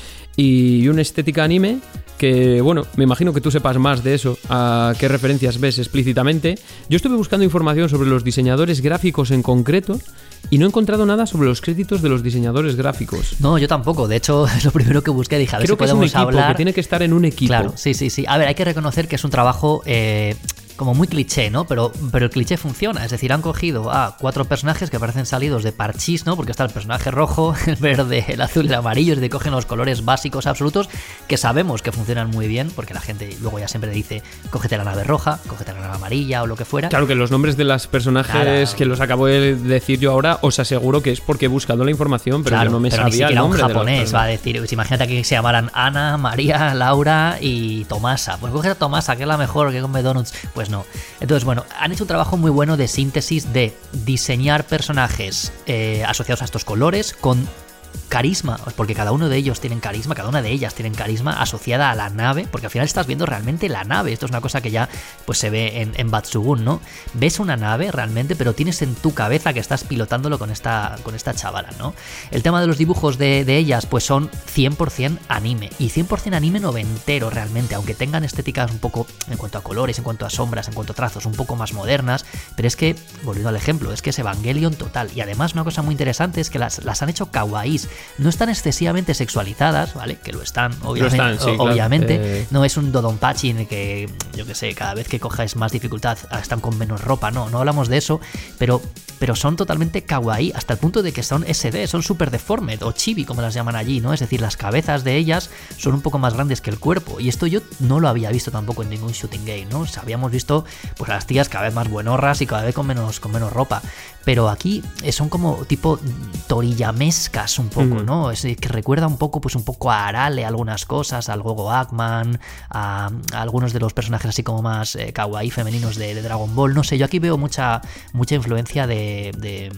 y una estética anime que, bueno, me imagino que tú sepas más de eso, a qué referencias ves explícitamente. Yo estuve buscando información sobre los diseñadores gráficos en concreto y no he encontrado nada sobre los créditos de los diseñadores gráficos. No, yo tampoco. De hecho, es lo primero que busqué. Dije, a ver Creo si que podemos es un equipo, hablar. que tiene que estar en un equipo. Claro, sí, sí, sí. A ver, hay que reconocer que es un trabajo... Eh... como muy cliché, ¿no? Pero, pero el cliché funciona. Es decir, han cogido a cuatro personajes que parecen salidos de parchís, ¿no? Porque está el personaje rojo, el verde, el azul y el amarillo. Es decir, cogen los colores básicos absolutos que sabemos que funcionan muy bien, porque la gente luego ya siempre dice, cógete la nave roja, cógete la nave amarilla o lo que fuera. Claro que los nombres de los personajes claro. que los acabo de decir yo ahora, os aseguro que es porque he buscado la información, pero claro, yo no me pero sabía ni el nombre un japonés de los va a decir, pues imagínate que se llamaran Ana, María, Laura y Tomasa. Pues coge a Tomasa, que es la mejor, que come donuts. Pues no. Entonces, bueno, han hecho un trabajo muy bueno de síntesis de diseñar personajes eh, asociados a estos colores con carisma, porque cada uno de ellos tienen carisma, cada una de ellas tienen carisma asociada a la nave, porque al final estás viendo realmente la nave. Esto es una cosa que ya pues se ve en, en Batsugun, ¿no? Ves una nave realmente, pero tienes en tu cabeza que estás pilotándolo con esta, con esta chavala, ¿no? El tema de los dibujos de, de ellas pues son cien por ciento anime, y cien por ciento anime noventero realmente, aunque tengan estéticas un poco, en cuanto a colores, en cuanto a sombras, en cuanto a trazos, un poco más modernas, pero es que, volviendo al ejemplo, es que es Evangelion total. Y además una cosa muy interesante es que las, las han hecho kawaii. No están excesivamente sexualizadas, ¿vale? Que lo están, obviamente. Lo están, sí, obviamente. Claro. Eh... No es un Dodonpachi en el que, yo que sé, cada vez que coges más dificultad están con menos ropa. No, no hablamos de eso, pero, pero son totalmente kawaii hasta el punto de que son ese de, son super deformed o chibi, como las llaman allí, ¿no? Es decir, las cabezas de ellas son un poco más grandes que el cuerpo. Y esto yo no lo había visto tampoco en ningún shooting game, ¿no? O sea, habíamos visto pues a las tías cada vez más buenorras y cada vez con menos, con menos ropa. Pero aquí son como tipo toriyamescas un poco, mm. ¿no? Es que recuerda un poco, pues un poco a Arale, algunas cosas, al Gogo Ackman, a, a algunos de los personajes así como más eh, kawaii femeninos de, de Dragon Ball. No sé, yo aquí veo mucha, mucha influencia de... de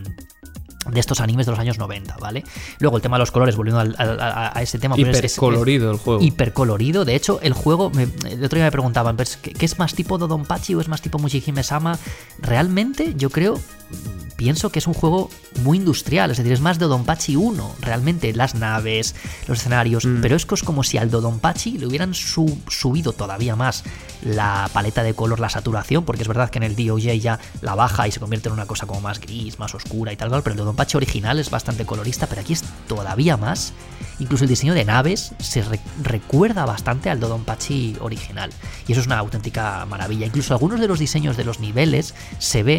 de estos animes de los años noventa, ¿vale? Luego el tema de los colores, volviendo al, al, a, a ese tema... Hipercolorido el juego. Hipercolorido. De hecho, el juego... Me, el otro día me preguntaban, ¿qué, ¿qué es más tipo Dodonpachi o es más tipo Muchihime-sama? Realmente, yo creo... Pienso que es un juego muy industrial, es decir, es más Dodonpachi uno, realmente, las naves, los escenarios, mm. pero es que es como si al Dodonpachi le hubieran su, subido todavía más la paleta de color, la saturación, porque es verdad que en el D O J ya la baja y se convierte en una cosa como más gris, más oscura y tal, pero el Dodonpachi original es bastante colorista, pero aquí es todavía más. Incluso el diseño de naves se re- recuerda bastante al Dodonpachi original, y eso es una auténtica maravilla. Incluso algunos de los diseños de los niveles se ve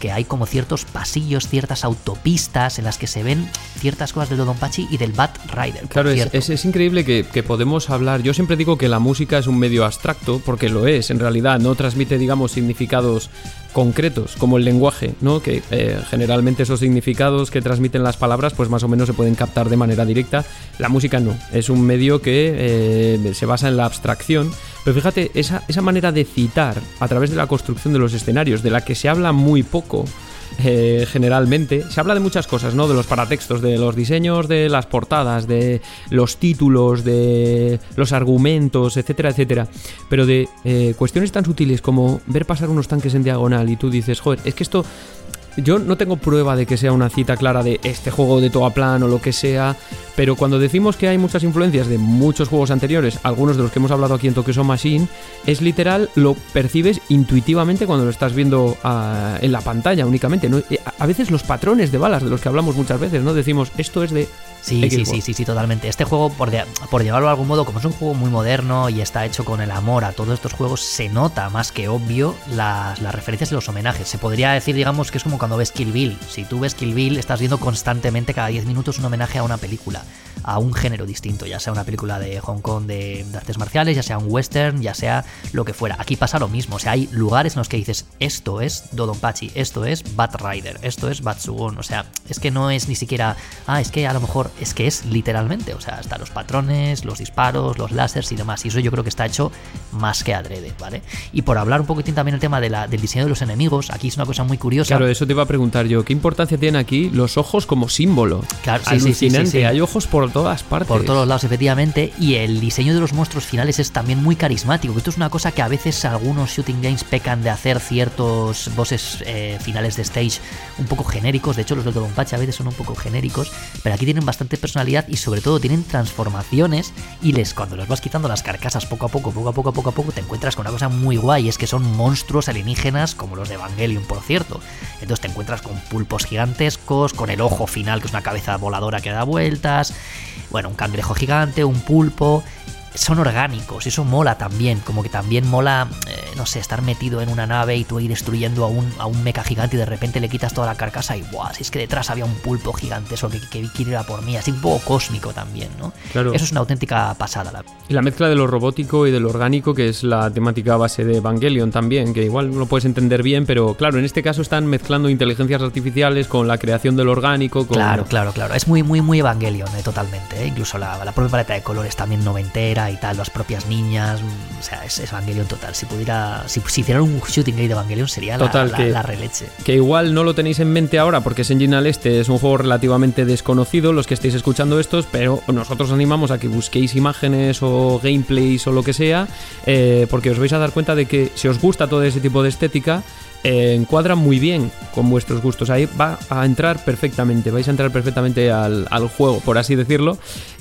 que hay como ciertos pasillos, ciertas autopistas en las que se ven ciertas cosas del Dodonpachi y del Bat Rider. Claro, es, es, es increíble que, que podemos hablar. Yo siempre digo que la música es un medio abstracto, porque lo es, en realidad no transmite, digamos, significados concretos como el lenguaje, ¿no? Que eh, generalmente esos significados que transmiten las palabras pues más o menos se pueden captar de manera directa. La música no, es un medio que eh, se basa en la abstracción. Pero fíjate, esa, esa manera de citar a través de la construcción de los escenarios, de la que se habla muy poco eh, generalmente, se habla de muchas cosas, ¿no? De los paratextos, de los diseños de las portadas, de los títulos, de los argumentos, etcétera, etcétera. Pero de eh, cuestiones tan sutiles como ver pasar unos tanques en diagonal y tú dices, joder, es que esto... Yo no tengo prueba de que sea una cita clara de este juego de Toaplan o lo que sea, pero cuando decimos que hay muchas influencias de muchos juegos anteriores, algunos de los que hemos hablado aquí en Tokyo Sound Machine, es literal, lo percibes intuitivamente cuando lo estás viendo uh, en la pantalla únicamente, ¿no? A veces los patrones de balas de los que hablamos muchas veces, ¿no? Decimos, esto es de... Sí, sí, sí, sí, sí, totalmente. Este juego, por, de, por llevarlo de algún modo, como es un juego muy moderno y está hecho con el amor a todos estos juegos, se nota más que obvio las, las referencias y los homenajes. Se podría decir, digamos, que es como cuando ves Kill Bill. Si tú ves Kill Bill, estás viendo constantemente cada diez minutos un homenaje a una película, a un género distinto, ya sea una película de Hong Kong de, de artes marciales, ya sea un western, ya sea lo que fuera. Aquí pasa lo mismo, o sea, hay lugares en los que dices, esto es Dodonpachi, esto es Bat Rider, esto es Batsugon, o sea, es que no es ni siquiera, ah, es que a lo mejor, es que es literalmente, o sea, hasta los patrones, los disparos, los láseres y demás, y eso yo creo que está hecho más que adrede, ¿vale? Y por hablar un poquitín también el tema de la, del diseño de los enemigos, aquí es una cosa muy curiosa. Claro, eso te iba a preguntar yo, ¿qué importancia tienen aquí los ojos como símbolo? Claro, sí, alucinante, sí, sí, sí, sí. Hay ojos por todas partes. Por todos lados, efectivamente, y el diseño de los monstruos finales es también muy carismático. Esto es una cosa que a veces algunos shooting games pecan de hacer ciertos bosses eh, finales de stage un poco genéricos. De hecho, los del Dodonpachi a veces son un poco genéricos, pero aquí tienen bastante personalidad y sobre todo tienen transformaciones y les cuando les vas quitando las carcasas poco a poco, poco a poco, poco a poco, te encuentras con una cosa muy guay, es que son monstruos alienígenas como los de Evangelion, por cierto. Entonces te encuentras con pulpos gigantescos, con el ojo final, que es una cabeza voladora que da vueltas, bueno, un cangrejo gigante, un pulpo. Son orgánicos, eso mola también, como que también mola, eh, no sé, estar metido en una nave y tú ir destruyendo a un, a un mecha gigante y de repente le quitas toda la carcasa y ¡buah! Si es que detrás había un pulpo gigante, eso que, que quiere ir a por mí, así un poco cósmico también, ¿no? Claro. Eso es una auténtica pasada. La... Y la mezcla de lo robótico y de lo orgánico, que es la temática base de Evangelion también, que igual no lo puedes entender bien, pero claro, en este caso están mezclando inteligencias artificiales con la creación de lo orgánico. Con... Claro, claro, claro, es muy, muy, muy Evangelion, eh, totalmente, eh. Incluso la, la propia paleta de colores también noventera y tal, las propias niñas, o sea, es, es Evangelion total. Si pudiera, si, si hicieran un shooting game de Evangelion sería total, la, que, la, la releche. Que igual no lo tenéis en mente ahora porque Senjin al Este es un juego relativamente desconocido, los que estéis escuchando estos, pero nosotros os animamos a que busquéis imágenes o gameplays o lo que sea, eh, porque os vais a dar cuenta de que si os gusta todo ese tipo de estética, Eh, encuadra muy bien con vuestros gustos. Ahí va a entrar perfectamente, vais a entrar perfectamente al, al juego, por así decirlo.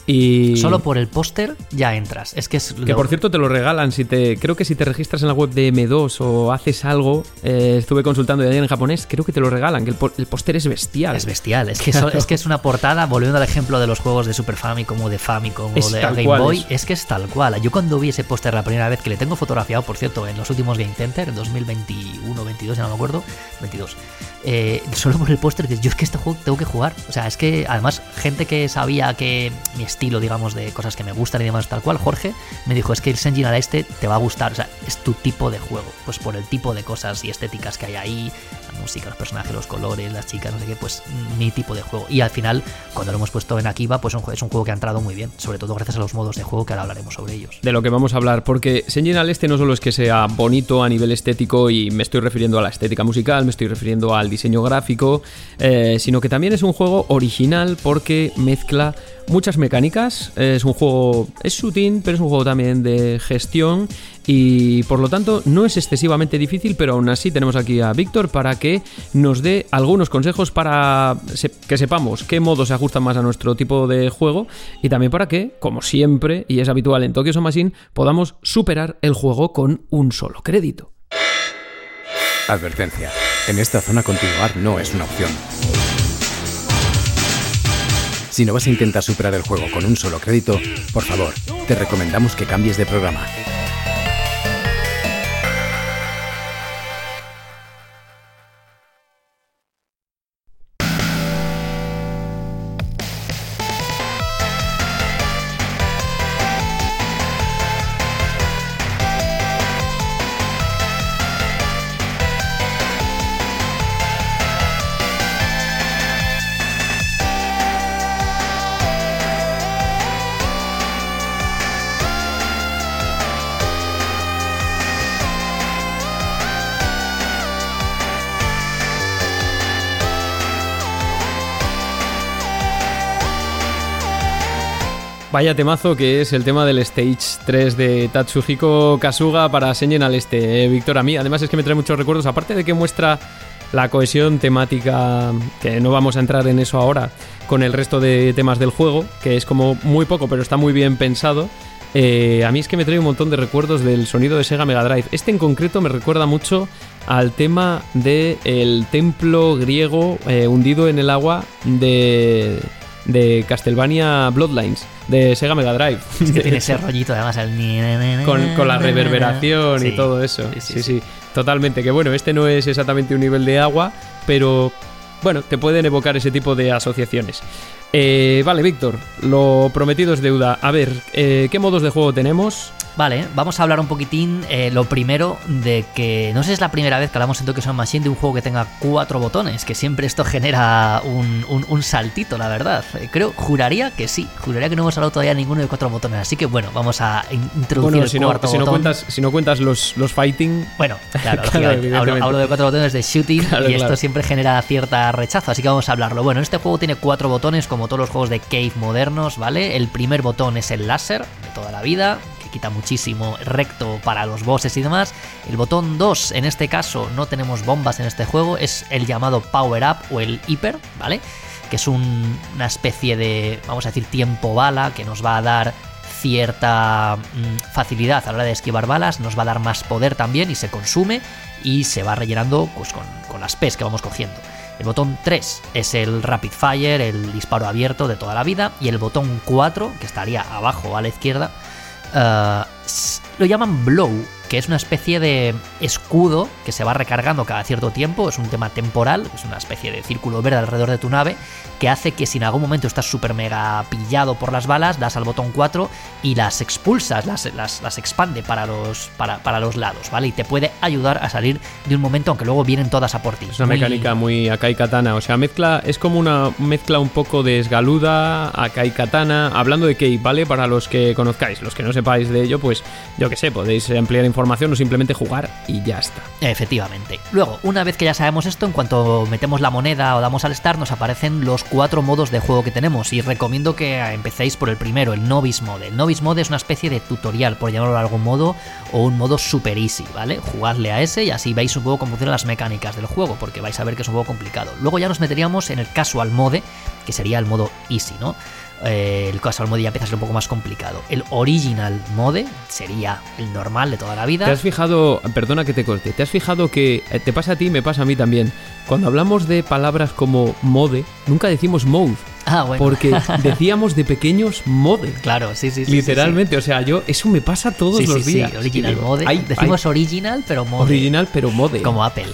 Y solo por el póster ya entras. Es que es que lo... por cierto te lo regalan si te creo que si te registras en la web de eme dos o haces algo, eh, estuve consultando ayer en japonés, creo que te lo regalan, que el, el póster es bestial. Es bestial, es que, claro. es, es que es una portada, volviendo al ejemplo de los juegos de Super Famicom o de Famicom o de Game Boy, es. es que es tal cual. Yo cuando vi ese póster la primera vez, que le tengo fotografiado, por cierto, en los últimos Game Center, en dos mil veintiuno veintidós, ya no me acuerdo, veintidós, eh, solo por el póster, yo es que este juego tengo que jugar. O sea, es que además gente que sabía que mi estilo, digamos, de cosas que me gustan y demás tal cual, Jorge, me dijo, es que el Senjin al Este te va a gustar, o sea, es tu tipo de juego, pues por el tipo de cosas y estéticas que hay ahí, la música, los personajes, los colores, las chicas, no sé qué, pues mi tipo de juego. Y al final, cuando lo hemos puesto en Akiba, pues es un juego que ha entrado muy bien, sobre todo gracias a los modos de juego, que ahora hablaremos sobre ellos. De lo que vamos a hablar, porque Senjin al Este no solo es que sea bonito a nivel estético, y me estoy refiriendo a la estética musical, me estoy refiriendo al diseño gráfico, eh, sino que también es un juego original porque mezcla muchas mecánicas. Es un juego, es shooting, pero es un juego también de gestión y por lo tanto no es excesivamente difícil, pero aún así tenemos aquí a Víctor para que nos dé algunos consejos para que sepamos qué modos se ajustan más a nuestro tipo de juego y también para que, como siempre y es habitual en Tokyo Sound Machine, podamos superar el juego con un solo crédito. Advertencia. En esta zona continuar no es una opción. Si no vas a intentar superar el juego con un solo crédito, por favor, te recomendamos que cambies de programa. Vaya temazo que es el tema del Stage tres de Tatsuhiko Kasuga para Sengen al Este, eh, Víctor. A mí además es que me trae muchos recuerdos, aparte de que muestra la cohesión temática, que no vamos a entrar en eso ahora, con el resto de temas del juego, que es como muy poco pero está muy bien pensado. Eh, a mí es que me trae un montón de recuerdos del sonido de Sega Mega Drive. Este en concreto me recuerda mucho al tema del templo griego eh, hundido en el agua de... de Castlevania Bloodlines de Sega Mega Drive. Es que tiene ese rollito además el... con, con la reverberación sí, y todo eso. Sí sí, sí, sí, sí, totalmente. Que bueno, este no es exactamente un nivel de agua, pero bueno, te pueden evocar ese tipo de asociaciones. Eh, vale, Víctor, lo prometido es deuda. A ver, eh, ¿qué modos de juego tenemos? Vale, vamos a hablar un poquitín, eh, lo primero, de que no sé si es la primera vez que hablamos en Tokyo Sound Machine de un juego que tenga cuatro botones, que siempre esto genera un, un, un saltito, la verdad. Eh, creo, juraría que sí, juraría que no hemos hablado todavía ninguno de cuatro botones, así que bueno, vamos a introducir bueno, el si cuarto no, si botón. No cuentas, si no cuentas los, los fighting... Bueno, claro, claro hablo, hablo de cuatro botones de shooting claro, y esto claro. siempre genera cierta rechazo, así que vamos a hablarlo. Bueno, este juego tiene cuatro botones, como todos los juegos de Cave modernos, ¿vale? El primer botón es el láser, de toda la vida, quita muchísimo recto para los bosses y demás. El botón dos, en este caso no tenemos bombas en este juego, es el llamado Power Up o el Hiper, ¿vale? Que es un, una especie de, vamos a decir, tiempo bala que nos va a dar cierta mmm, facilidad a la hora de esquivar balas, nos va a dar más poder también y se consume y se va rellenando pues, con, con las P's que vamos cogiendo. El botón tres es el Rapid Fire, el disparo abierto de toda la vida, y el botón cuatro, que estaría abajo a la izquierda, Uh, lo llaman Blow, que es una especie de escudo que se va recargando cada cierto tiempo, es un tema temporal, es una especie de círculo verde alrededor de tu nave que hace que si en algún momento estás súper mega pillado por las balas, das al botón cuatro y las expulsas, las, las, las expande para los, para, para los lados, ¿vale? Y te puede ayudar a salir de un momento, aunque luego vienen todas a por ti. Es una muy... mecánica muy Akai Katana, o sea, mezcla, es como una mezcla un poco de Esgaluda, Akai Katana, hablando de Cave, ¿vale? Para los que conozcáis, los que no sepáis de ello, pues yo que sé, podéis ampliar información o simplemente jugar y ya está. Efectivamente. Luego, una vez que ya sabemos esto, en cuanto metemos la moneda o damos al start, nos aparecen los cuatro modos de juego que tenemos y recomiendo que empecéis por el primero, el Novice Mode. El Novice Mode es una especie de tutorial, por llamarlo de algún modo, o un modo super easy, ¿vale? Jugadle a ese y así veis un poco cómo funcionan las mecánicas del juego, porque vais a ver que es un juego complicado. Luego ya nos meteríamos en el Casual Mode, que sería el modo easy, ¿no? Eh, el Casual Mode ya empieza a ser un poco más complicado. El Original Mode sería el normal de toda la vida. ¿Te has fijado, perdona que te corte, ¿te has fijado que te pasa a ti y me pasa a mí también? Cuando hablamos de palabras como mode, nunca decimos mode. Ah, bueno. Porque decíamos de pequeños mode. Claro, sí, sí, sí. Literalmente, sí, sí. o sea, yo eso me pasa todos sí, los sí, días. Sí, original digo, mode. hay, Decimos hay, original, pero mode. Original, pero mode. Como Apple.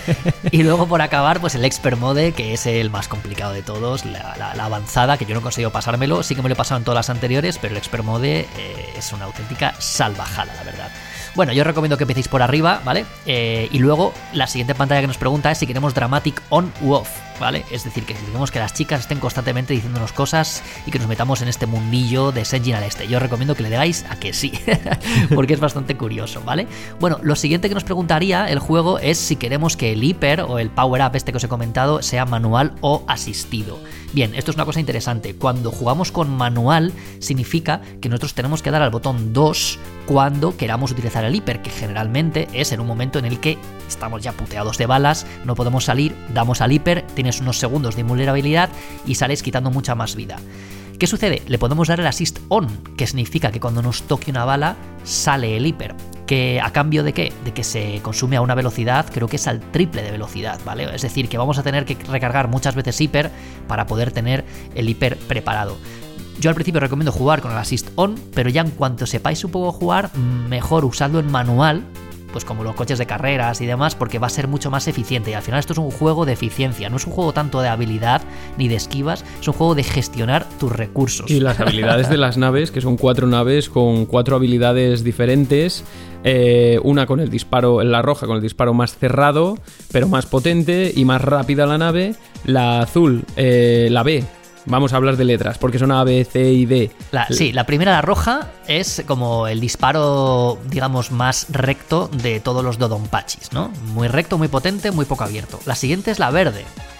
Y luego por acabar, pues el Expert Mode, que es el más complicado de todos, la, la, la avanzada, que yo no he conseguido pasármelo. Sí que me lo he pasado en todas las anteriores, pero el Expert Mode eh, es una auténtica salvajada, la verdad. Bueno, yo os recomiendo que empecéis por arriba, ¿vale? Eh, y luego la siguiente pantalla que nos pregunta es si queremos Dramatic on u off, ¿vale? Es decir, que si queremos que las chicas estén constantemente diciéndonos cosas y que nos metamos en este mundillo de Sengen al Este. Yo os recomiendo que le digáis a que sí, porque es bastante curioso, ¿vale? Bueno, lo siguiente que nos preguntaría el juego es si queremos que el hiper o el power up este que os he comentado sea manual o asistido. Bien, esto es una cosa interesante. Cuando jugamos con manual significa que nosotros tenemos que dar al botón dos cuando queramos utilizar el hiper, que generalmente es en un momento en el que estamos ya puteados de balas, no podemos salir, damos al hiper, tienes unos segundos de invulnerabilidad y sales quitando mucha más vida. ¿Qué sucede? Le podemos dar el assist on, que significa que cuando nos toque una bala sale el hiper. ¿Que a cambio de qué? De que se consume a una velocidad, creo que es al triple de velocidad, ¿vale? Es decir, que vamos a tener que recargar muchas veces hiper para poder tener el hiper preparado. Yo al principio recomiendo jugar con el assist on, pero ya en cuanto sepáis un poco jugar, mejor usadlo en manual, pues como los coches de carreras y demás, porque va a ser mucho más eficiente. Y al final esto es un juego de eficiencia, no es un juego tanto de habilidad ni de esquivas, es un juego de gestionar tus recursos. Y las habilidades de las naves, que son cuatro naves con cuatro habilidades diferentes, eh, una con el disparo, la roja con el disparo más cerrado, pero más potente y más rápida la nave, la azul, eh, la B. Vamos a hablar de letras, porque son A, B, C y D. La, sí, la primera, la roja, es como el disparo, digamos, más recto de todos los Dodonpachis, ¿no? Muy recto, muy potente, muy poco abierto. La siguiente es la verde,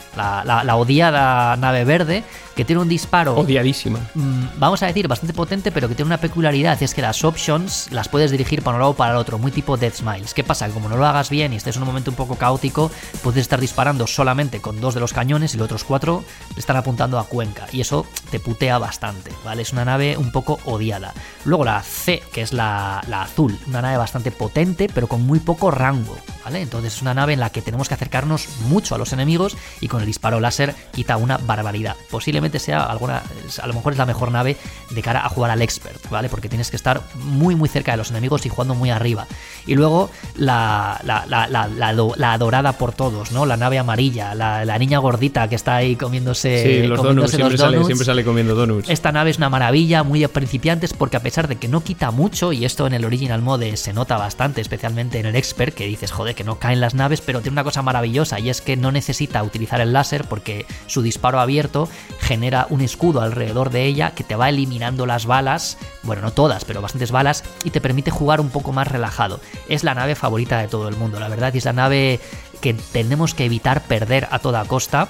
la, la, la odiada nave verde, que tiene un disparo... Odiadísima. Mmm, vamos a decir, bastante potente, pero que tiene una peculiaridad, y es que las options las puedes dirigir para un lado o para el otro, muy tipo Death Smiles. ¿Qué pasa? Que como no lo hagas bien y estés en un momento un poco caótico, puedes estar disparando solamente con dos de los cañones y los otros cuatro están apuntando a Cuenca, y eso te putea bastante, ¿vale? Es una nave un poco odiada. Luego la C, que es la, la azul, una nave bastante potente, pero con muy poco rango, ¿vale? Entonces es una nave en la que tenemos que acercarnos mucho a los enemigos y con el disparo láser quita una barbaridad. Posiblemente sea alguna, a lo mejor es la mejor nave de cara a jugar al expert, ¿vale? Porque tienes que estar muy muy cerca de los enemigos y jugando muy arriba. Y luego la, la, la, la, la, la adorada por todos, ¿no? La nave amarilla, la, la niña gordita que está ahí comiéndose, sí, los comiéndose donuts, los siempre, donuts. Sale, siempre sale comiendo donuts. Esta nave es una maravilla, muy a principiantes, porque a pesar de que no quita mucho, y esto en el Original Mode se nota bastante, especialmente en el Expert, que dices, joder, que no caen las naves, pero tiene una cosa maravillosa, y es que no necesita utilizar el láser porque su disparo abierto genera un escudo alrededor de ella que te va eliminando las balas, bueno, no todas, pero bastantes balas, y te permite jugar un poco más relajado. Es la nave favorita de todo el mundo, la verdad, y es la nave que tenemos que evitar perder a toda costa,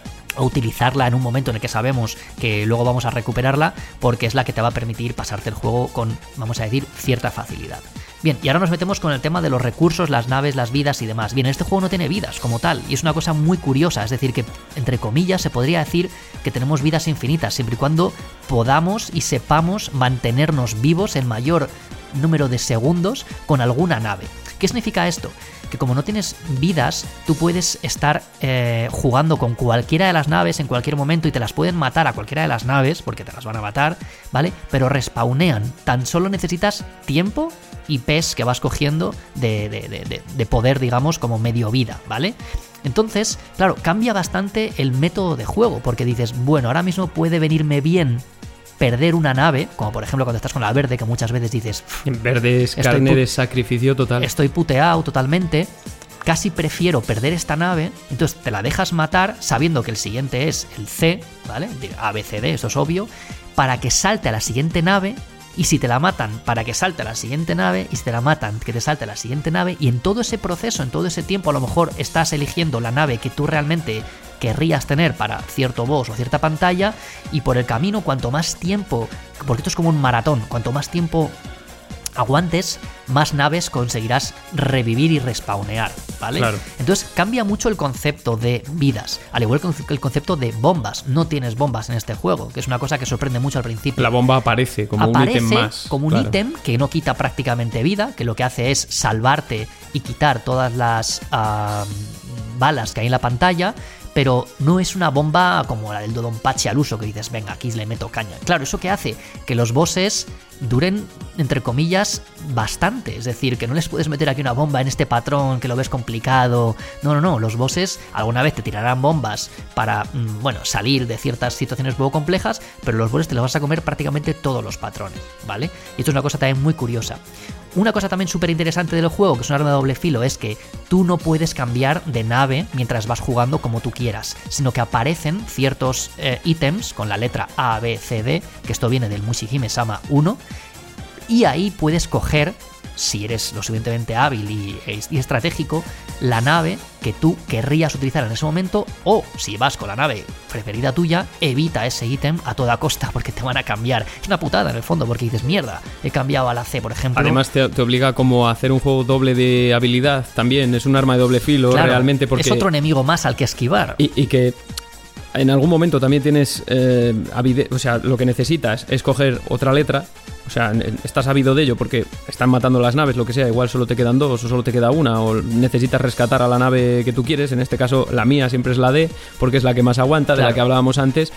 o utilizarla en un momento en el que sabemos que luego vamos a recuperarla, porque es la que te va a permitir pasarte el juego con, vamos a decir, cierta facilidad. Bien, y ahora nos metemos con el tema de los recursos, las naves, las vidas y demás. Bien, este juego no tiene vidas como tal, y es una cosa muy curiosa, es decir, que entre comillas se podría decir que tenemos vidas infinitas, siempre y cuando podamos y sepamos mantenernos vivos el mayor número de segundos con alguna nave. ¿Qué significa esto? Que como no tienes vidas, tú puedes estar eh, jugando con cualquiera de las naves en cualquier momento y te las pueden matar a cualquiera de las naves, porque te las van a matar, ¿vale? Pero respawnean. Tan solo necesitas tiempo y pes que vas cogiendo de, de, de, de, de poder, digamos, como medio vida, ¿vale? Entonces, claro, cambia bastante el método de juego, porque dices, bueno, ahora mismo puede venirme bien perder una nave, como por ejemplo cuando estás con la verde, que muchas veces dices... En verde es carne de sacrificio total. Estoy puteado totalmente, casi prefiero perder esta nave, entonces te la dejas matar sabiendo que el siguiente es el C, ¿vale? A, B, C, D, esto es obvio, para que salte a la siguiente nave, y si te la matan, para que salte a la siguiente nave, y si te la matan, que te salte a la siguiente nave, y en todo ese proceso, en todo ese tiempo, a lo mejor estás eligiendo la nave que tú realmente querrías tener para cierto boss o cierta pantalla, y por el camino, cuanto más tiempo, porque esto es como un maratón, cuanto más tiempo aguantes, más naves conseguirás revivir y respawnear, ¿vale? Claro. Entonces cambia mucho el concepto de vidas, al igual que el concepto de bombas. No tienes bombas en este juego, que es una cosa que sorprende mucho al principio. La bomba aparece como aparece un ítem más. como un claro. ítem que no quita prácticamente vida, que lo que hace es salvarte y quitar todas las uh, balas que hay en la pantalla, pero no es una bomba como la del Dodonpachi al uso, que dices, venga, aquí le meto caña. Claro, ¿eso qué hace? Que los bosses duren, entre comillas, bastante. Es decir, que no les puedes meter aquí una bomba en este patrón que lo ves complicado. No, no, no. Los bosses alguna vez te tirarán bombas para, mmm, bueno, salir de ciertas situaciones poco complejas, pero los bosses te los vas a comer prácticamente todos los patrones, ¿vale? Y esto es una cosa también muy curiosa. Una cosa también súper interesante del juego, que es un arma de doble filo, es que tú no puedes cambiar de nave mientras vas jugando como tú quieras, sino que aparecen ciertos eh, ítems con la letra A, B, C, D, que esto viene del Mushihime-sama uno, y ahí puedes coger, si eres lo suficientemente hábil y, y estratégico, la nave que tú querrías utilizar en ese momento, o si vas con la nave preferida tuya, evita ese ítem a toda costa porque te van a cambiar. Es una putada en el fondo porque dices, mierda, he cambiado a la C, por ejemplo. Además te, te obliga como a hacer un juego doble de habilidad también, es un arma de doble filo, claro, realmente, porque... es otro enemigo más al que esquivar. Y, y que en algún momento también tienes, eh, avide- o sea, lo que necesitas es coger otra letra. O sea, estás sabido de ello porque están matando las naves, lo que sea, igual solo te quedan dos o solo te queda una, o necesitas rescatar a la nave que tú quieres. En este caso, la mía siempre es la D, porque es la que más aguanta, claro, de la que hablábamos antes,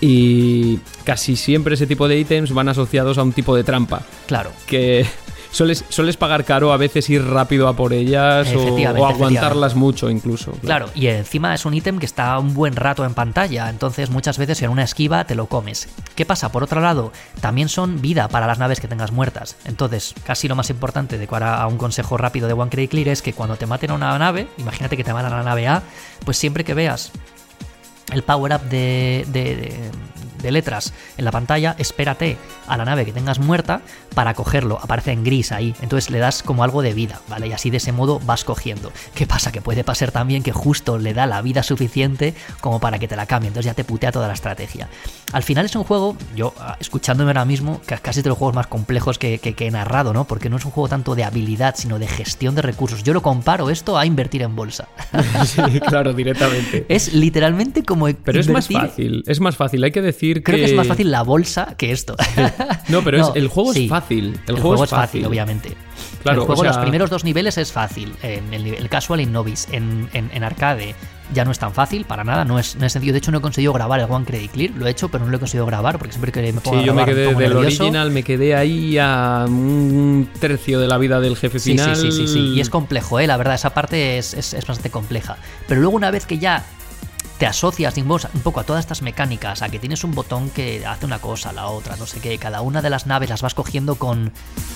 y casi siempre ese tipo de ítems van asociados a un tipo de trampa. Claro. Que sueles, sueles pagar caro a veces ir rápido a por ellas o, o aguantarlas mucho incluso. Claro. claro, y encima es un ítem que está un buen rato en pantalla, entonces muchas veces en una esquiva te lo comes. ¿Qué pasa? Por otro lado, también son vida para las naves que tengas muertas. Entonces, casi lo más importante de cara a un consejo rápido de One Credit Clear es que cuando te maten a una nave, imagínate que te matan a la nave A, pues siempre que veas el power up de, de, de, de letras en la pantalla, espérate a la nave que tengas muerta para cogerlo, aparece en gris ahí, entonces le das como algo de vida, ¿vale? Y así de ese modo vas cogiendo. ¿Qué pasa? Que puede pasar también que justo le da la vida suficiente como para que te la cambie, entonces ya te putea toda la estrategia. Al final es un juego, yo escuchándome ahora mismo, que casi de los juegos más complejos que, que, que he narrado, ¿no? Porque no es un juego tanto de habilidad, sino de gestión de recursos. Yo lo comparo esto a invertir en bolsa. Sí, claro, directamente. Es literalmente como Pero invertir... es más fácil, es más fácil, hay que decir Creo que... que es más fácil la bolsa que esto. No, pero no, es, el juego sí. es fácil. El, El, juego, juego es fácil, fácil, obviamente. Claro, el juego, o sea... los primeros dos niveles es fácil. En el, el casual y novice. En, en, en arcade ya no es tan fácil, para nada. No es, no es sencillo. De hecho, no he conseguido grabar el One Credit Clear. Lo he hecho, pero no lo he conseguido grabar porque siempre que me pongo Sí, a yo grabar me quedé me pongo del nervioso. original, me quedé ahí a un tercio de la vida del jefe Sí, final. sí, sí, sí, sí. Y es complejo, ¿eh? La verdad, esa parte es, es, es bastante compleja. Pero luego, una vez que ya te asocias un poco a todas estas mecánicas, a que tienes un botón que hace una cosa, la otra, no sé qué, cada una de las naves las vas cogiendo con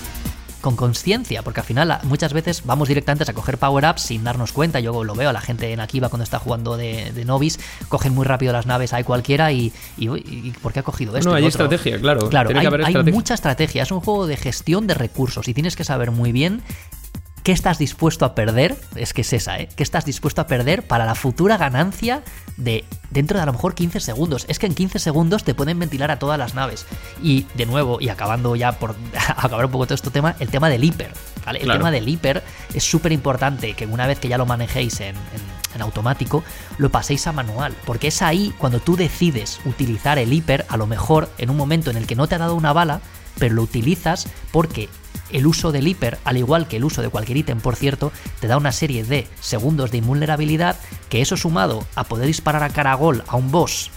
con conciencia, porque al final muchas veces vamos directamente a coger power-ups sin darnos cuenta. Yo lo veo a la gente en Akiba cuando está jugando de, de novice, cogen muy rápido las naves, hay cualquiera y, y, y ¿por qué ha cogido esto? No, hay otro? estrategia, claro. Claro, Tiene hay, que haber hay estrategia. mucha estrategia, es un juego de gestión de recursos y tienes que saber muy bien qué estás dispuesto a perder, es que es esa, ¿eh? ¿Qué estás dispuesto a perder para la futura ganancia de dentro de a lo mejor quince segundos? Es que en quince segundos te pueden ventilar a todas las naves. Y de nuevo, y acabando ya por acabar un poco todo este tema, el tema del hiper, ¿vale? El Claro. tema del hiper es súper importante que una vez que ya lo manejéis en, en, en automático, lo paséis a manual, porque es ahí cuando tú decides utilizar el hiper, a lo mejor en un momento en el que no te ha dado una bala, pero lo utilizas porque el uso del hiper, al igual que el uso de cualquier ítem, por cierto, te da una serie de segundos de invulnerabilidad, que eso sumado a poder disparar a caragol a un boss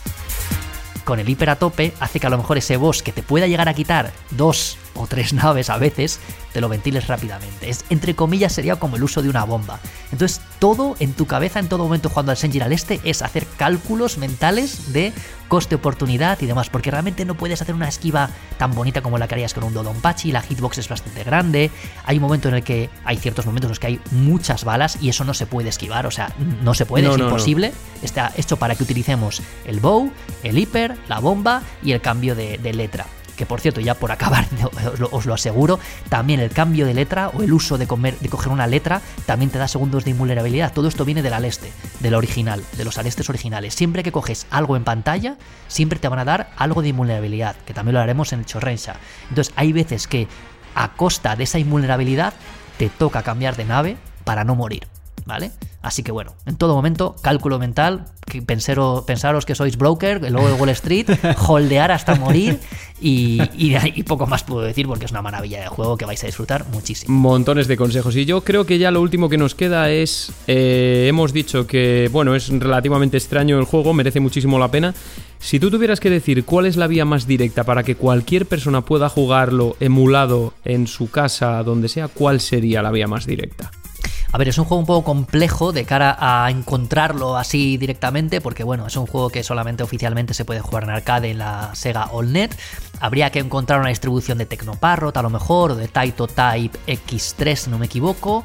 con el hiper a tope, hace que a lo mejor ese boss que te pueda llegar a quitar dos o tres naves a veces, te lo ventiles rápidamente. Es, entre comillas, sería como el uso de una bomba. Entonces, todo en tu cabeza, en todo momento jugando al Senjin al Este, es hacer cálculos mentales de coste-oportunidad y demás, porque realmente no puedes hacer una esquiva tan bonita como la que harías con un Dodonpachi, la hitbox es bastante grande, hay un momento en el que, hay ciertos momentos en los que hay muchas balas y eso no se puede esquivar, o sea, no se puede, No, es no, imposible, no. Está hecho para que utilicemos el bow, el hiper, la bomba y el cambio de, de letra. Que por cierto, ya por acabar, os lo, os lo aseguro, también el cambio de letra o el uso de, comer, de coger una letra también te da segundos de invulnerabilidad. Todo esto viene del Aleste, del original, de los Alestes originales. Siempre que coges algo en pantalla, siempre te van a dar algo de invulnerabilidad, que también lo haremos en el Chorrensha. Entonces hay veces que a costa de esa invulnerabilidad te toca cambiar de nave para no morir, ¿vale? Así que bueno, en todo momento, cálculo mental, que pensero, pensaros que sois broker, el logo de Wall Street, holdear hasta morir y, y, y poco más puedo decir porque es una maravilla de juego que vais a disfrutar muchísimo. Montones de consejos. Y yo creo que ya lo último que nos queda es, eh, hemos dicho que, bueno, es relativamente extraño el juego, merece muchísimo la pena. Si tú tuvieras que decir cuál es la vía más directa para que cualquier persona pueda jugarlo emulado en su casa, donde sea, ¿cuál sería la vía más directa? A ver, es un juego un poco complejo de cara a encontrarlo así directamente, porque bueno, es un juego que solamente oficialmente se puede jugar en arcade en la Sega AllNet. Habría que encontrar una distribución de Technoparrot a lo mejor, o de Taito Type equis tres, si no me equivoco.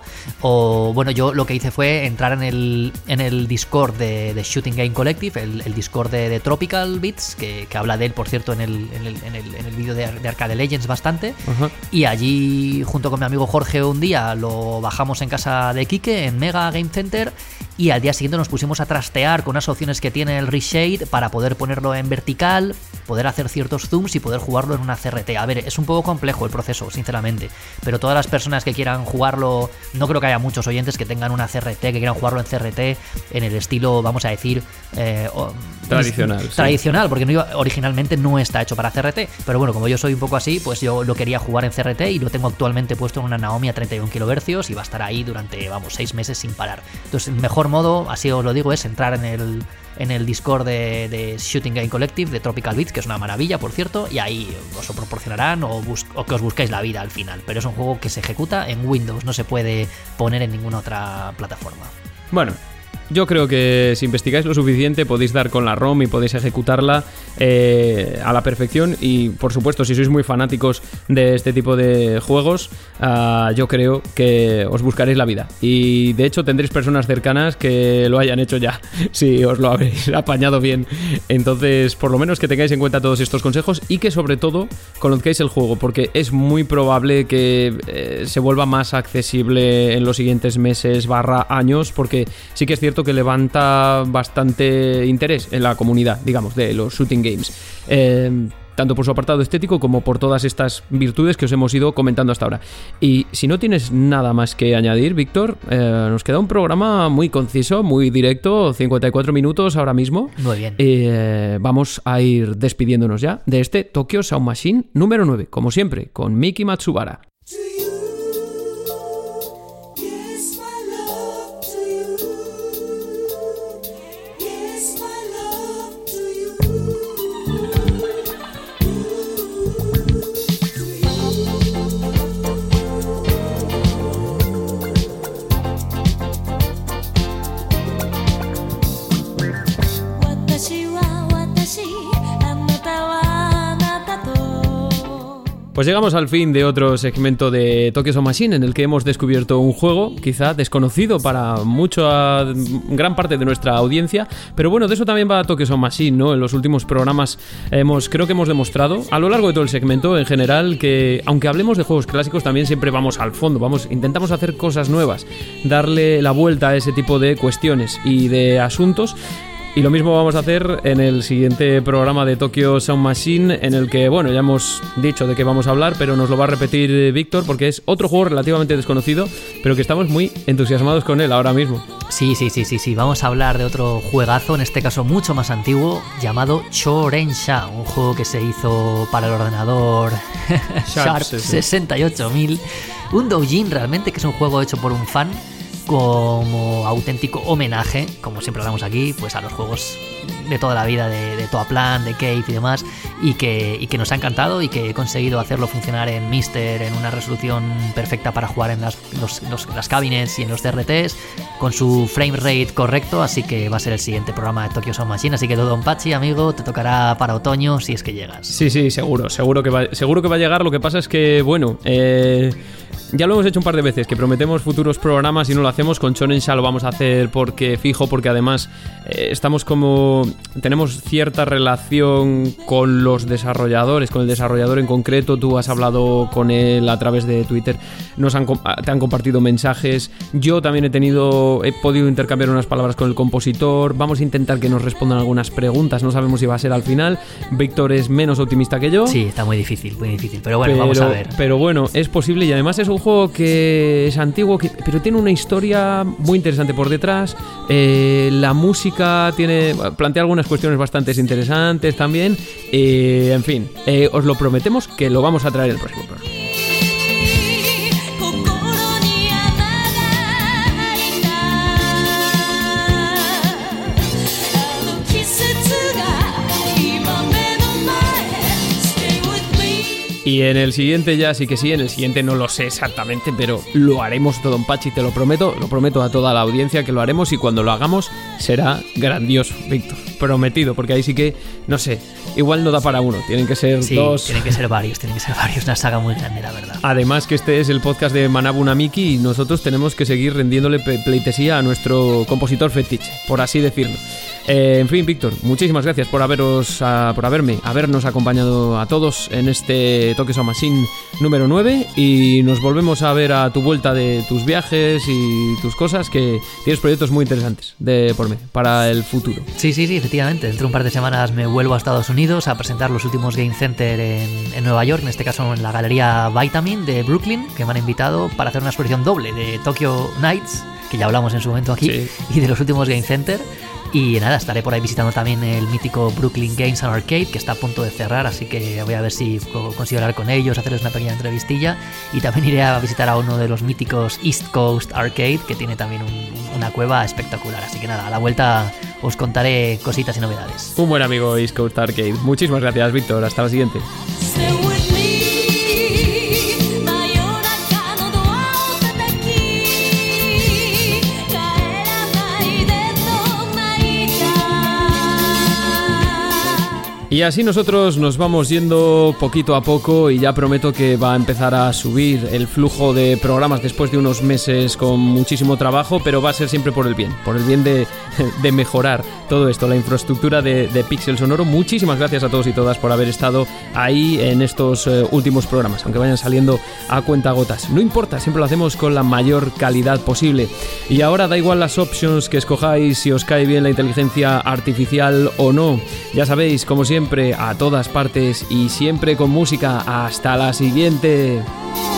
O bueno, yo lo que hice fue entrar en el, en el Discord de, de Shooting Game Collective, el, el Discord de, de Tropical Beats, que, que habla de él, por cierto, en el, en el, en el, en el vídeo de, de Arcade Legends bastante. Ajá. Y allí, junto con mi amigo Jorge, un día lo bajamos en casa de Quique, en Mega Game Center, y al día siguiente nos pusimos a trastear con unas opciones que tiene el Reshade para poder ponerlo en vertical, poder hacer ciertos zooms y poder jugarlo en una C R T. A ver, es un poco complejo el proceso, sinceramente, pero todas las personas que quieran jugarlo, no creo que haya muchos oyentes que tengan una C R T, que quieran jugarlo en C R T en el estilo, vamos a decir, eh, tradicional. Sí. Tradicional, porque no iba, originalmente no está hecho para C R T, pero bueno, como yo soy un poco así, pues yo lo quería jugar en C R T y lo tengo actualmente puesto en una Naomi a treinta y uno kilohercios y va a estar ahí durante, vamos, seis meses sin parar. Entonces, el mejor modo, así os lo digo, es entrar en el, en el Discord de, de Shooting Game Collective de Tropical Beats, que es una maravilla, por cierto, y ahí os lo proporcionarán o, bus- o que os busquéis la vida al final. Pero es un juego que se ejecuta en Windows, no se puede poner en ninguna otra plataforma. Bueno, yo creo que si investigáis lo suficiente podéis dar con la ROM y podéis ejecutarla eh, a la perfección. Y por supuesto, si sois muy fanáticos de este tipo de juegos, uh, yo creo que os buscaréis la vida. Y de hecho tendréis personas cercanas que lo hayan hecho ya, si os lo habéis apañado bien. Entonces, por lo menos que tengáis en cuenta todos estos consejos y que sobre todo conozcáis el juego, porque es muy probable que eh, se vuelva más accesible en los siguientes meses barra años, porque sí que es cierto que levanta bastante interés en la comunidad, digamos, de los shooting games, eh, tanto por su apartado estético como por todas estas virtudes que os hemos ido comentando hasta ahora. Y si no tienes nada más que añadir, Víctor, eh, nos queda un programa muy conciso, muy directo, cincuenta y cuatro minutos ahora mismo. Muy bien. Eh, vamos a ir despidiéndonos ya de este Tokyo Sound Machine número nueve, como siempre, con Miki Matsubara. Pues llegamos al fin de otro segmento de Tokyo Sound Machine, en el que hemos descubierto un juego quizá desconocido para mucha gran parte de nuestra audiencia, pero bueno, de eso también va Tokyo Sound Machine, ¿no? En los últimos programas hemos, creo que hemos demostrado a lo largo de todo el segmento en general que, aunque hablemos de juegos clásicos, también siempre vamos al fondo, vamos, intentamos hacer cosas nuevas, darle la vuelta a ese tipo de cuestiones y de asuntos. Y lo mismo vamos a hacer en el siguiente programa de Tokyo Sound Machine, en el que, bueno, ya hemos dicho de qué vamos a hablar, pero nos lo va a repetir Víctor, porque es otro juego relativamente desconocido, pero que estamos muy entusiasmados con él ahora mismo. Sí, sí, sí, sí, sí. Vamos a hablar de otro juegazo, en este caso mucho más antiguo, llamado Chorensha, un juego que se hizo para el ordenador Sharp sesenta y ocho mil, un doujin realmente, que es un juego hecho por un fan, como auténtico homenaje, como siempre hablamos aquí, pues a los juegos de toda la vida de, de Toaplan, de Cave y demás, y que, y que nos ha encantado y que he conseguido hacerlo funcionar en Mister en una resolución perfecta para jugar en las, los, los, las cabinets y en los C R Ts con su frame rate correcto, así que va a ser el siguiente programa de Tokyo Sound Machine, así que Don Pachi, amigo, te tocará para otoño si es que llegas. Sí, sí, seguro, seguro que va, seguro que va a llegar. Lo que pasa es que, bueno, eh... ya lo hemos hecho un par de veces, que prometemos futuros programas y no lo hacemos. Con Chorensha lo vamos a hacer porque fijo, porque además eh, estamos como... tenemos cierta relación con los desarrolladores, con el desarrollador en concreto. Tú has hablado con él a través de Twitter, nos han, te han compartido mensajes. Yo también he tenido, he podido intercambiar unas palabras con el compositor. Vamos a intentar que nos respondan algunas preguntas. No sabemos si va a ser al final. Víctor es menos optimista que yo. Sí, está muy difícil, muy difícil. Pero bueno, pero, vamos a ver. Pero bueno, es posible y además es un juego que es antiguo, que, pero tiene una historia muy interesante por detrás. Eh, la música tiene plantea algunas cuestiones bastante interesantes también. Eh, en fin, eh, os lo prometemos que lo vamos a traer el próximo programa. Y en el siguiente ya sí que sí, en el siguiente no lo sé exactamente, pero lo haremos todo, Don Pachi, te lo prometo, lo prometo a toda la audiencia que lo haremos, y cuando lo hagamos será grandioso, Víctor, prometido, porque ahí sí que, no sé, igual no da para uno, tienen que ser sí, dos... tienen que ser varios, tienen que ser varios, una saga muy grande, la verdad. Además que este es el podcast de Manabu Namiki y nosotros tenemos que seguir rendiéndole pleitesía a nuestro compositor fetiche, por así decirlo. Eh, en fin, Víctor, muchísimas gracias por haberos, uh, por haberme, habernos acompañado a todos en este Tokyo Sound Machine número nueve, y nos volvemos a ver a tu vuelta de tus viajes y tus cosas, que tienes proyectos muy interesantes de por medio para el futuro. Sí, sí, sí, efectivamente. Dentro de un par de semanas me vuelvo a Estados Unidos a presentar los últimos Game Center en, en Nueva York, en este caso en la galería Vitamin de Brooklyn, que me han invitado para hacer una exposición doble de Tokyo Nights, que ya hablamos en su momento aquí, sí, y de los últimos Game Center. Y nada, estaré por ahí visitando también el mítico Brooklyn Games and Arcade, que está a punto de cerrar, así que voy a ver si consigo hablar con ellos, hacerles una pequeña entrevistilla, y también iré a visitar a uno de los míticos East Coast Arcade, que tiene también un, una cueva espectacular, así que nada, a la vuelta os contaré cositas y novedades. Un buen amigo East Coast Arcade. Muchísimas gracias, Víctor, hasta la siguiente. Y así nosotros nos vamos yendo poquito a poco y ya prometo que va a empezar a subir el flujo de programas después de unos meses con muchísimo trabajo, pero va a ser siempre por el bien, por el bien de, de mejorar todo esto, la infraestructura de, de Pixel Sonoro. Muchísimas gracias a todos y todas por haber estado ahí en estos eh, últimos programas, aunque vayan saliendo a cuentagotas. No importa, siempre lo hacemos con la mayor calidad posible. Y ahora da igual las options que escojáis, si os cae bien la inteligencia artificial o no. Ya sabéis, como siempre, a todas partes y siempre con música. Hasta la siguiente.